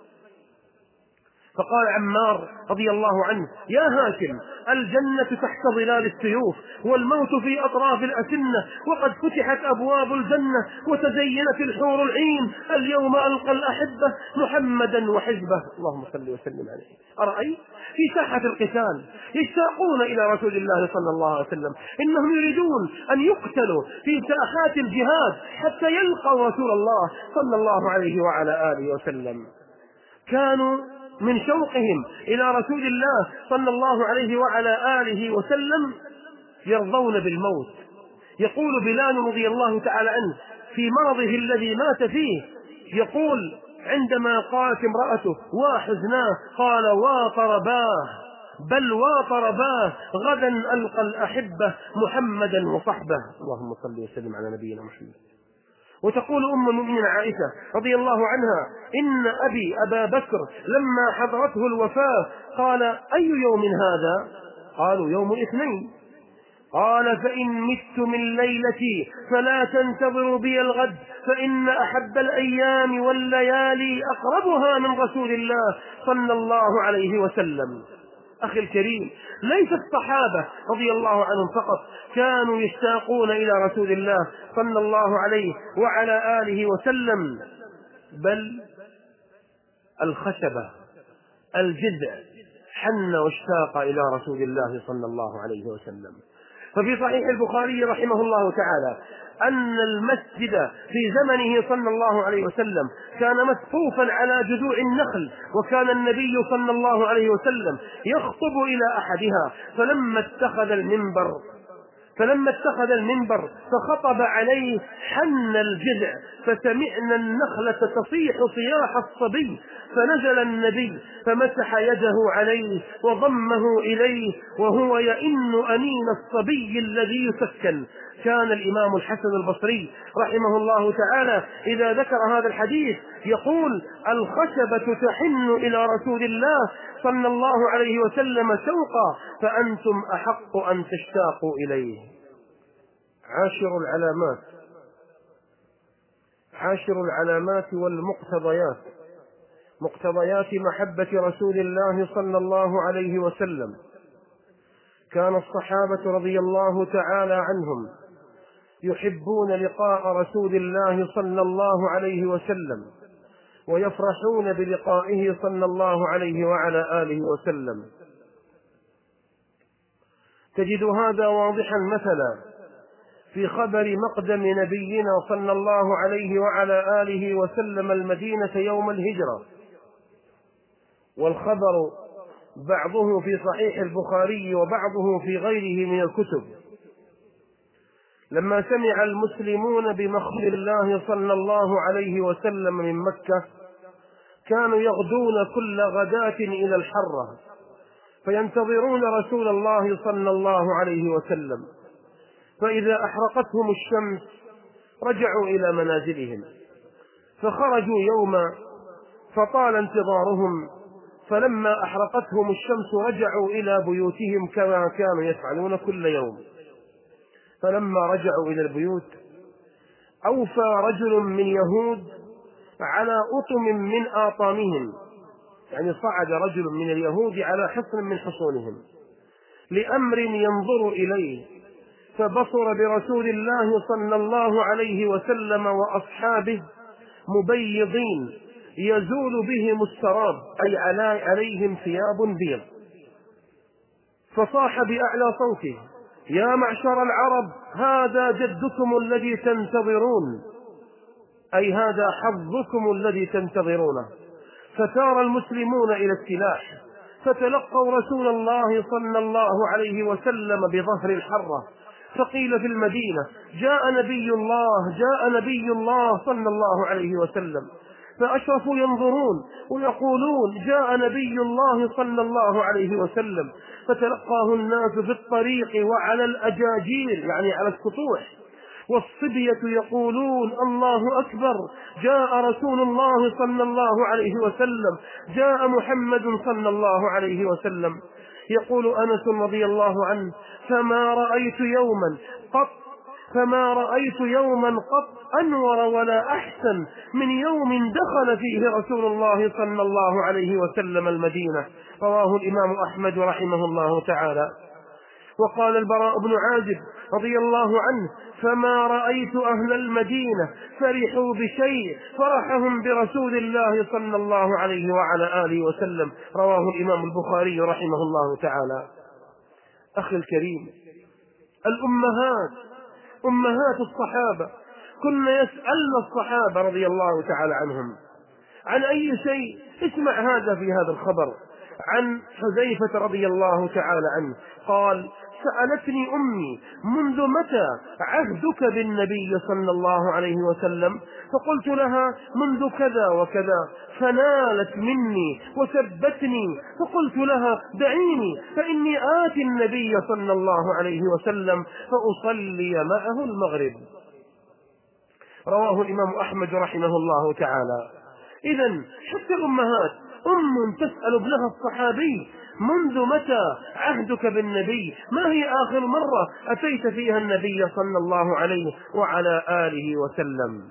فقال عمار رضي الله عنه: يا هاشم، الجنة تحت ظلال السيوف والموت في أطراف الأسنة، وقد فتحت أبواب الجنة وتزينت الحور العين، اليوم ألقى الأحبة محمدا وحزبه. اللهم صل وسلم عليه. أرأيت في ساحة القتال يشتاقون إلى رسول الله صلى الله عليه وسلم، إنهم يريدون أن يقتلوا في ساحات الجهاد حتى يلقوا رسول الله صلى الله عليه وعلى آله وسلم. كانوا من شوقهم إلى رسول الله صلى الله عليه وعلى آله وسلم يرضون بالموت. يقول بلال رضي الله تعالى عنه في مرضه الذي مات فيه، يقول عندما قالت امرأته وحزناه قال: واطرباه، بل واطرباه، غدا ألقى الأحبة محمدا وصحبه. اللهم صل وسلم على نبينا محمد. وتقول أم المؤمنين عائشة رضي الله عنها: إن أبي أبا بكر لما حضرته الوفاة قال: أي يوم هذا؟ قالوا: يوم الاثنين. قال: فإن مت من ليلتي فلا تنتظروا بي الغد، فإن أحب الأيام والليالي أقربها من رسول الله صلى الله عليه وسلم. أخي الكريم، ليس الصحابة رضي الله عنهم فقط كانوا يشتاقون إلى رسول الله صلى الله عليه وعلى آله وسلم، بل الخشبة الجذع حن واشتاق إلى رسول الله صلى الله عليه وسلم. ففي صحيح البخاري رحمه الله تعالى أن المسجد في زمنه صلى الله عليه وسلم كان مسقوفا على جذوع النخل، وكان النبي صلى الله عليه وسلم يخطب إلى أحدها، فلما اتخذ المنبر فخطب عليه حن الجذع، فسمعنا النخلة تصيح صياح الصبي، فنزل النبي فمسح يده عليه وضمه إليه وهو يئن أنين الصبي الذي يسكن. كان الإمام الحسن البصري رحمه الله تعالى إذا ذكر هذا الحديث يقول: الخشبة تحن إلى رسول الله صلى الله عليه وسلم شوقا، فأنتم أحق أن تشتاقوا إليه. عاشر العلامات والمقتضيات، مقتضيات محبة رسول الله صلى الله عليه وسلم. كان الصحابة رضي الله تعالى عنهم يحبون لقاء رسول الله صلى الله عليه وسلم، ويفرحون بلقائه صلى الله عليه وعلى آله وسلم. تجد هذا واضحا مثلا في خبر مقدم نبينا صلى الله عليه وعلى آله وسلم المدينة يوم الهجرة، والخبر بعضه في صحيح البخاري وبعضه في غيره من الكتب. لما سمع المسلمون بمخبر الله صلى الله عليه وسلم من مكة كانوا يغدون كل غداة إلى الحرة فينتظرون رسول الله صلى الله عليه وسلم، فإذا أحرقتهم الشمس رجعوا إلى منازلهم، فخرجوا يوما فطال انتظارهم، فلما أحرقتهم الشمس رجعوا إلى بيوتهم كما كانوا يفعلون كل يوم. فلما رجعوا إلى البيوت أوفى رجل من يهود على أطم من آطامهم، يعني صعد رجل من اليهود على حصن من حصونهم لأمر ينظر إليه، فبصر برسول الله صلى الله عليه وسلم وأصحابه مبيضين يزول بهم السراب، أي عليهم ثياب بيض، فصاح بأعلى صوته: يا معشر العرب، هذا جدكم الذي تنتظرون، أي هذا حظكم الذي تنتظرونه. فسار المسلمون إلى السلاح، فتلقوا رسول الله صلى الله عليه وسلم بظهر الحرة، فقيل في المدينة: جاء نبي الله صلى الله عليه وسلم، فأشرفوا ينظرون ويقولون: جاء نبي الله صلى الله عليه وسلم، فتلقاه الناس في الطريق وعلى الأجاجير، يعني على السطوح، والصبية يقولون: الله أكبر، جاء رسول الله صلى الله عليه وسلم، جاء محمد صلى الله عليه وسلم. يقول أنس رضي الله عنه: فما رأيت يوما قط أنور ولا أحسن من يوم دخل فيه رسول الله صلى الله عليه وسلم المدينة. رواه الإمام أحمد رحمه الله تعالى. وقال البراء بن عازب رضي الله عنه: فما رأيت أهل المدينة فرحوا بشيء فرحهم برسول الله صلى الله عليه وعلى آله وسلم. رواه الإمام البخاري رحمه الله تعالى. أخي الكريم، أمهات الصحابة كن يسألن الصحابة رضي الله تعالى عنهم عن أي شيء. اسمع هذا في هذا الخبر عن حذيفة رضي الله تعالى عنه قال: سألتني أمي: منذ متى عهدك بالنبي صلى الله عليه وسلم؟ فقلت لها: منذ كذا وكذا، فنالت مني وثبتني، فقلت لها: دعيني فإني آتي النبي صلى الله عليه وسلم فأصلي معه المغرب. رواه الإمام أحمد رحمه الله تعالى. إذن حتى الأمهات، تسأل ابنها الصحابي: منذ متى عهدك بالنبي؟ ما هي آخر مرة أتيت فيها النبي صلى الله عليه وعلى آله وسلم؟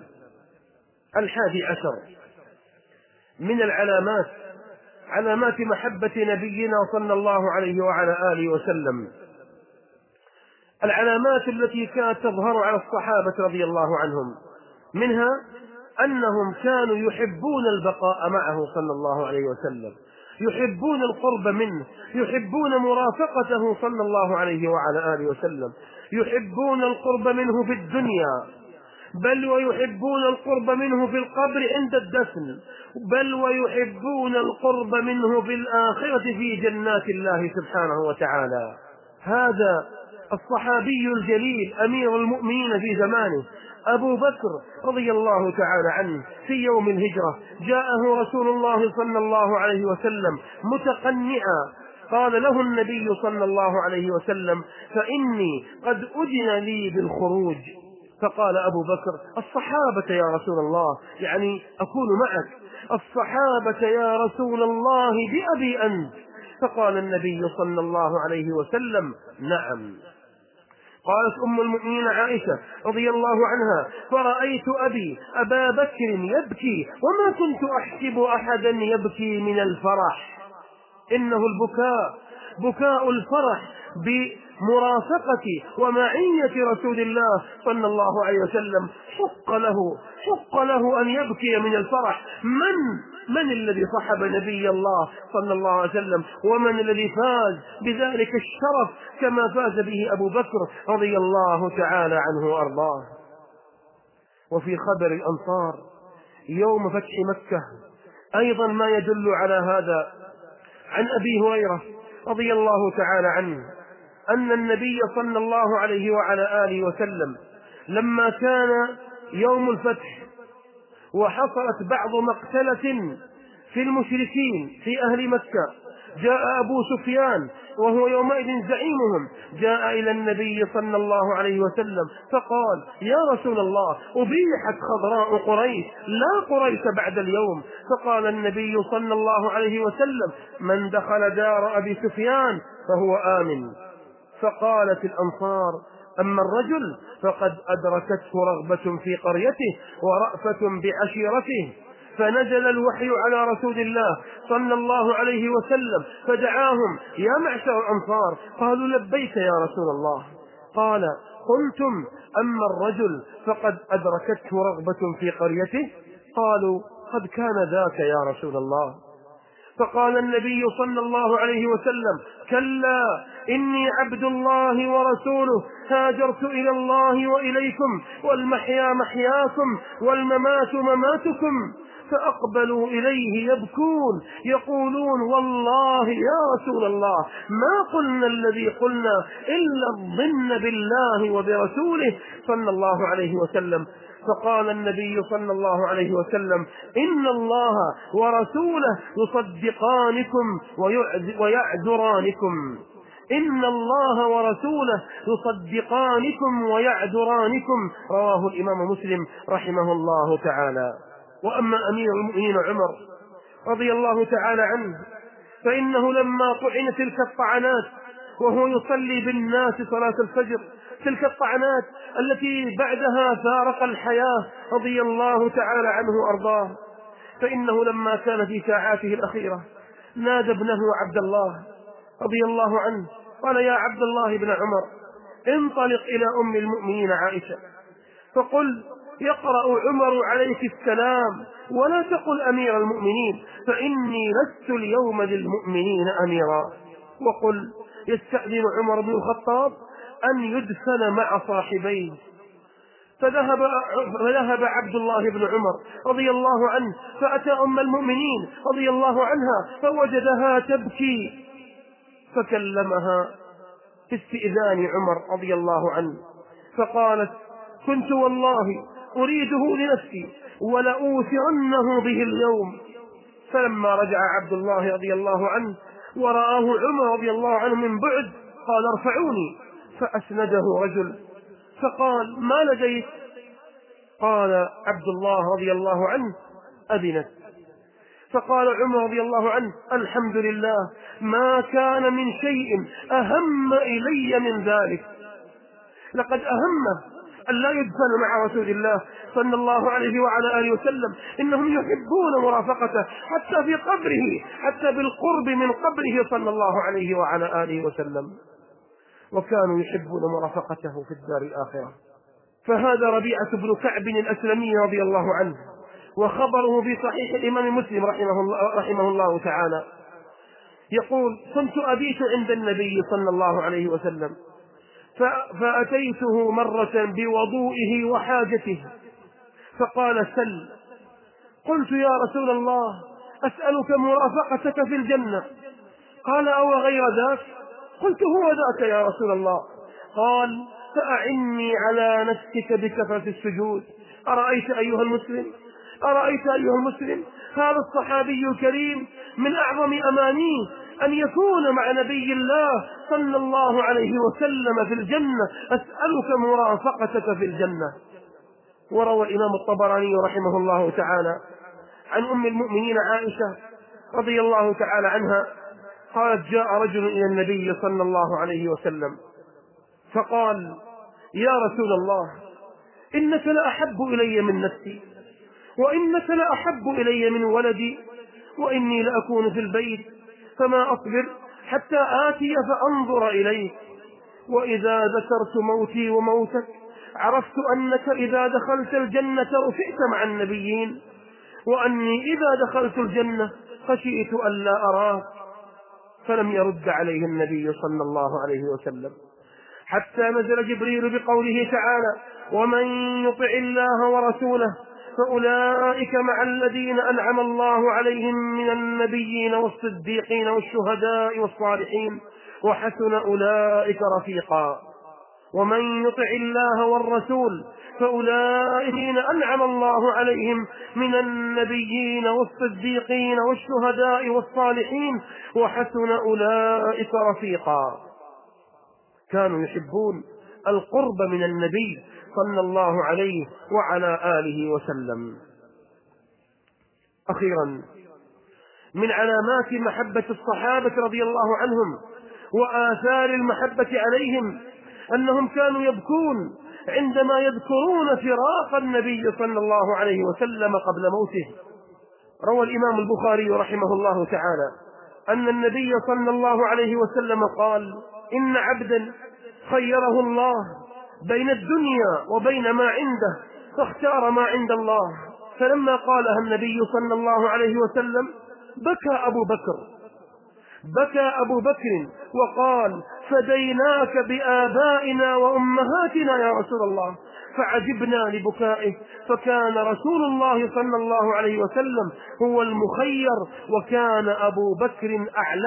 11 من العلامات، علامات محبة نبينا صلى الله عليه وعلى آله وسلم، العلامات التي كانت تظهر على الصحابة رضي الله عنهم، منها أنهم كانوا يحبون البقاء معه صلى الله عليه وسلم، يحبون القرب منه، يحبون مرافقته صلى الله عليه وعلى آله وسلم، يحبون القرب منه في الدنيا، بل ويحبون القرب منه في القبر عند الدفن، بل ويحبون القرب منه في الآخرة في جنات الله سبحانه وتعالى. هذا الصحابي الجليل أمير المؤمنين في زمانه أبو بكر رضي الله تعالى عنه، في يوم الهجرة جاءه رسول الله صلى الله عليه وسلم متقنعا، قال له النبي صلى الله عليه وسلم: فإني قد أذن لي بالخروج. فقال أبو بكر: الصحابة يا رسول الله، يعني أكون معك، الصحابة يا رسول الله بأبي أنت. فقال النبي صلى الله عليه وسلم: نعم. قالت أم المؤمنين عائشة رضي الله عنها: فرأيت أبا بكر يبكي وما كنت أحسب أحدا يبكي من الفرح. إنه البكاء بكاء الفرح بمرافقة ومعية رسول الله صلى الله عليه وسلم. حق له أن يبكي من الفرح. من الذي صحب نبي الله صلى الله عليه وسلم، ومن الذي فاز بذلك الشرف كما فاز به أبو بكر رضي الله تعالى عنه وأرضاه. وفي خبر الأنصار يوم فتح مكة أيضا ما يدل على هذا، عن أبي هريرة رضي الله تعالى عنه أن النبي صلى الله عليه وعلى آله وسلم لما كان يوم الفتح وحصلت بعض مقتلة في المشركين في أهل مكة، جاء أبو سفيان وهو يومئذ زعيمهم، جاء إلى النبي صلى الله عليه وسلم فقال: يا رسول الله، أبيحت خضراء قريش، لا قريش بعد اليوم. فقال النبي صلى الله عليه وسلم: من دخل دار أبي سفيان فهو آمن. فقالت الأنصار: أما الرجل فقد أدركته رغبة في قريته ورأفة بعشيرته. فنزل الوحي على رسول الله صلى الله عليه وسلم فدعاهم: يا معشر الأنصار. قالوا: لبيك يا رسول الله. قال: قلتم أما الرجل فقد أدركته رغبة في قريته؟ قالوا: قد كان ذاك يا رسول الله. فقال النبي صلى الله عليه وسلم: كلا، إني عبد الله ورسوله، هاجرت إلى الله وإليكم، والمحيا محياكم والممات مماتكم. فأقبلوا إليه يبكون يقولون: والله يا رسول الله ما قلنا الذي قلنا إلا الظن بالله وبرسوله صلى الله عليه وسلم. فقال النبي صلى الله عليه وسلم: إن الله ورسوله يصدقانكم ويعذرانكم. إن الله ورسوله يصدقانكم ويعذرانكم. رواه الإمام مسلم رحمه الله تعالى. وأما أمير المؤمنين عمر رضي الله تعالى عنه فإنه لما طعن تلك الطعنات وهو يصلي بالناس صلاة الفجر، تلك الطعنات التي بعدها فارق الحياة رضي الله تعالى عنه وأرضاه، فإنه لما كان في ساعاته الأخيرة نادى ابنه عبد الله رضي الله عنه، قال: يا عبد الله بن عمر، انطلق إلى أم المؤمنين عائشة فقل: يقرأ عمر عليك السلام، ولا تقل أمير المؤمنين، فإني لست اليوم للمؤمنين أميرا. وقل: يستأذن عمر بن الخطاب أن يدفن مع صاحبيه. فذهب عبد الله بن عمر رضي الله عنه فأتى أم المؤمنين رضي الله عنها فوجدها تبكي، فكلمها في استئذان عمر رضي الله عنه، فقالت: كنت والله أريده لنفسي ولأوثرنه به اليوم. فلما رجع عبد الله رضي الله عنه ورآه عمر رضي الله عنه من بعد قال: ارفعوني. فأسنده رجل فقال: ما لديك؟ قال عبد الله رضي الله عنه: أذنت. فقال عمر رضي الله عنه: الحمد لله، ما كان من شيء أهم إلي من ذلك. لقد أهمه أن لا يدفن مع رسول الله صلى الله عليه وعلى آله وسلم، إنهم يحبون مرافقته حتى في قبره، حتى بالقرب من قبره صلى الله عليه وعلى آله وسلم، وكانوا يحبون مرافقته في الدار الآخرة. فهذا ربيعة بن كعب الأسلمي رضي الله عنه، وخبره في صحيح الإمام مسلم رحمه الله تعالى. يقول: كنت أبيت عند النبي صلى الله عليه وسلم فأتيته مرة بوضوئه وحاجته فقال: سل. قلت: يا رسول الله، أسألك مرافقتك في الجنة. قال: أو غير ذاك؟ قلت: هو ذاك يا رسول الله. قال: فأعني على نفسك بكثرة السجود. أرأيت أيها المسلم هذا الصحابي الكريم من أعظم أمانيه أن يكون مع نبي الله صلى الله عليه وسلم في الجنة. أسألك مرافقتك في الجنة. وروى الإمام الطبراني رحمه الله تعالى عن أم المؤمنين عائشة رضي الله تعالى عنها قالت: جاء رجل إلى النبي صلى الله عليه وسلم فقال: يا رسول الله، إنك لأحب إلي من نفسي، وإنك لأحب إلي من ولدي، وإني لأكون في البيت فما أصبر حتى آتي فأنظر إليك، وإذا ذكرت موتي وموتك عرفت أنك إذا دخلت الجنة رفعت مع النبيين، وأني إذا دخلت الجنة خشيت ألا أراك. فلم يرد عليه النبي صلى الله عليه وسلم حتى نزل جبريل بقوله تعالى: ومن يطع الله ورسوله فأولئك مع الذين أنعم الله عليهم من النبيين والصديقين والشهداء والصالحين وحسن أولئك رفيقا. ومن يطع الله والرسول فأولئك أنعم الله عليهم من النبيين والصديقين والشهداء والصالحين وحسن أولئك رفيقا. كانوا يحبون القرب من النبي صلى الله عليه وعلى آله وسلم. أخيرا، من علامات محبة الصحابة رضي الله عنهم وآثار المحبة عليهم أنهم كانوا يبكون عندما يذكرون فراق النبي صلى الله عليه وسلم قبل موته. روى الإمام البخاري رحمه الله تعالى أن النبي صلى الله عليه وسلم قال: إن عبدا خيره الله بين الدنيا وبين ما عنده فاختار ما عند الله. فلما قالها النبي صلى الله عليه وسلم بكى أبو بكر وقال: فديناك بآبائنا وأمهاتنا يا رسول الله. فعجبنا لبكائه، فكان رسول الله صلى الله عليه وسلم هو المخير، وكان أبو بكر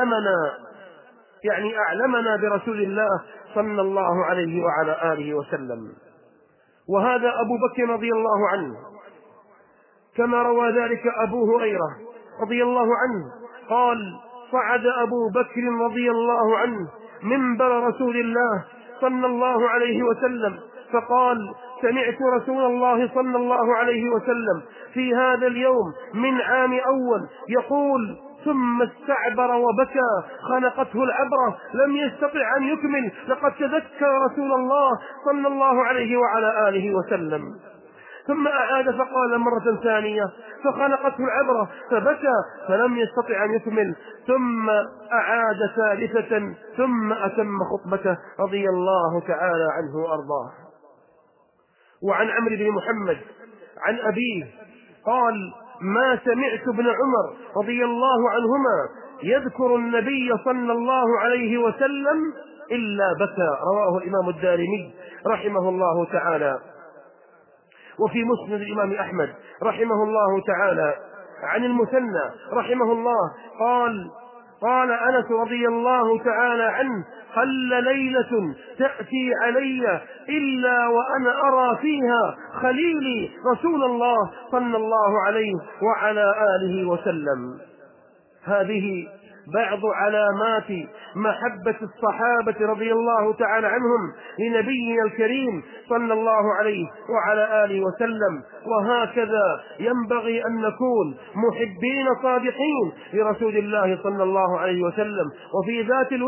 أعلمنا برسول الله صلى الله عليه وعلى آله وسلم. وهذا أبو بكر رضي الله عنه كما روى ذلك أبو هريرة رضي الله عنه قال: صعد أبو بكر رضي الله عنه منبر رسول الله صلى الله عليه وسلم فقال: سمعت رسول الله صلى الله عليه وسلم في هذا اليوم من عام أول يقول: ثم استعبر وبكى خنقته العبرة لم يستطع أن يكمل، لقد تذكر رسول الله صلى الله عليه وعلى آله وسلم. ثم أعاد فقال مرة ثانية فخنقته العبرة فبكى فلم يستطع أن يكمل، ثم أعاد ثالثة ثم أتم خطبته رضي الله تعالى عنه وأرضاه. وعن عمرو بن محمد عن أبيه قال: ما سمعت ابن عمر رضي الله عنهما يذكر النبي صلى الله عليه وسلم إلا بكى. رواه الإمام الدارمي رحمه الله تعالى. وفي مسند الإمام أحمد رحمه الله تعالى عن المثنى رحمه الله قال أنس رضي الله تعالى عنه: قل ليلة تأتي علي إلا وأنا أرى فيها خليلي رسول الله صلى الله عليه وعلى آله وسلم. هذه بعض علامات محبة الصحابة رضي الله تعالى عنهم لنبينا الكريم صلى الله عليه وعلى آله وسلم. وهكذا ينبغي أن نكون محبين صادقين لرسول الله صلى الله عليه وسلم، وفي ذات الوقت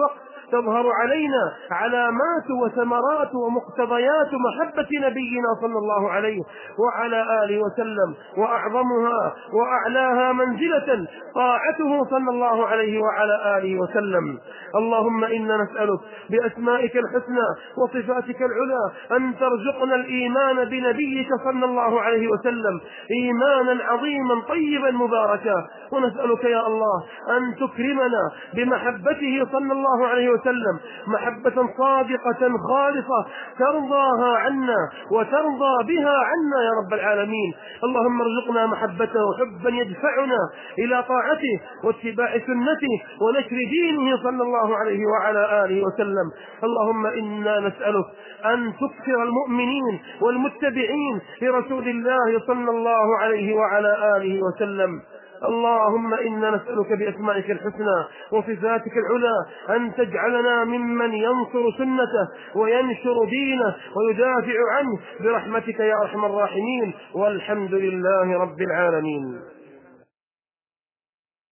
تظهر علينا علامات وثمرات ومقتضيات محبة نبينا صلى الله عليه وعلى آله وسلم، وأعظمها وأعلاها منزلة طاعته صلى الله عليه وعلى آله وسلم. اللهم إنا نسألك بأسمائك الحسنى وصفاتك العلى أن ترزقنا الإيمان بنبيك صلى الله عليه وسلم إيمانا عظيما طيبا مباركا، ونسألك يا الله أن تكرمنا بمحبته صلى الله عليه وسلم محبة صادقة خالصة ترضاها عنا وترضى بها عنا يا رب العالمين. اللهم ارزقنا محبته حبا يدفعنا إلى طاعته واتباع سنته ونشر دينه صلى الله عليه وعلى آله وسلم. اللهم إنا نسألك أن تكثر المؤمنين والمتبعين لرسول الله صلى الله عليه وعلى آله وسلم. اللهم إنا نسألك بأسمائك الحسنى وصفاتك العلى أن تجعلنا ممن ينصر سنته وينشر دينه ويدافع عنه برحمتك يا أرحم الراحمين، والحمد لله رب العالمين.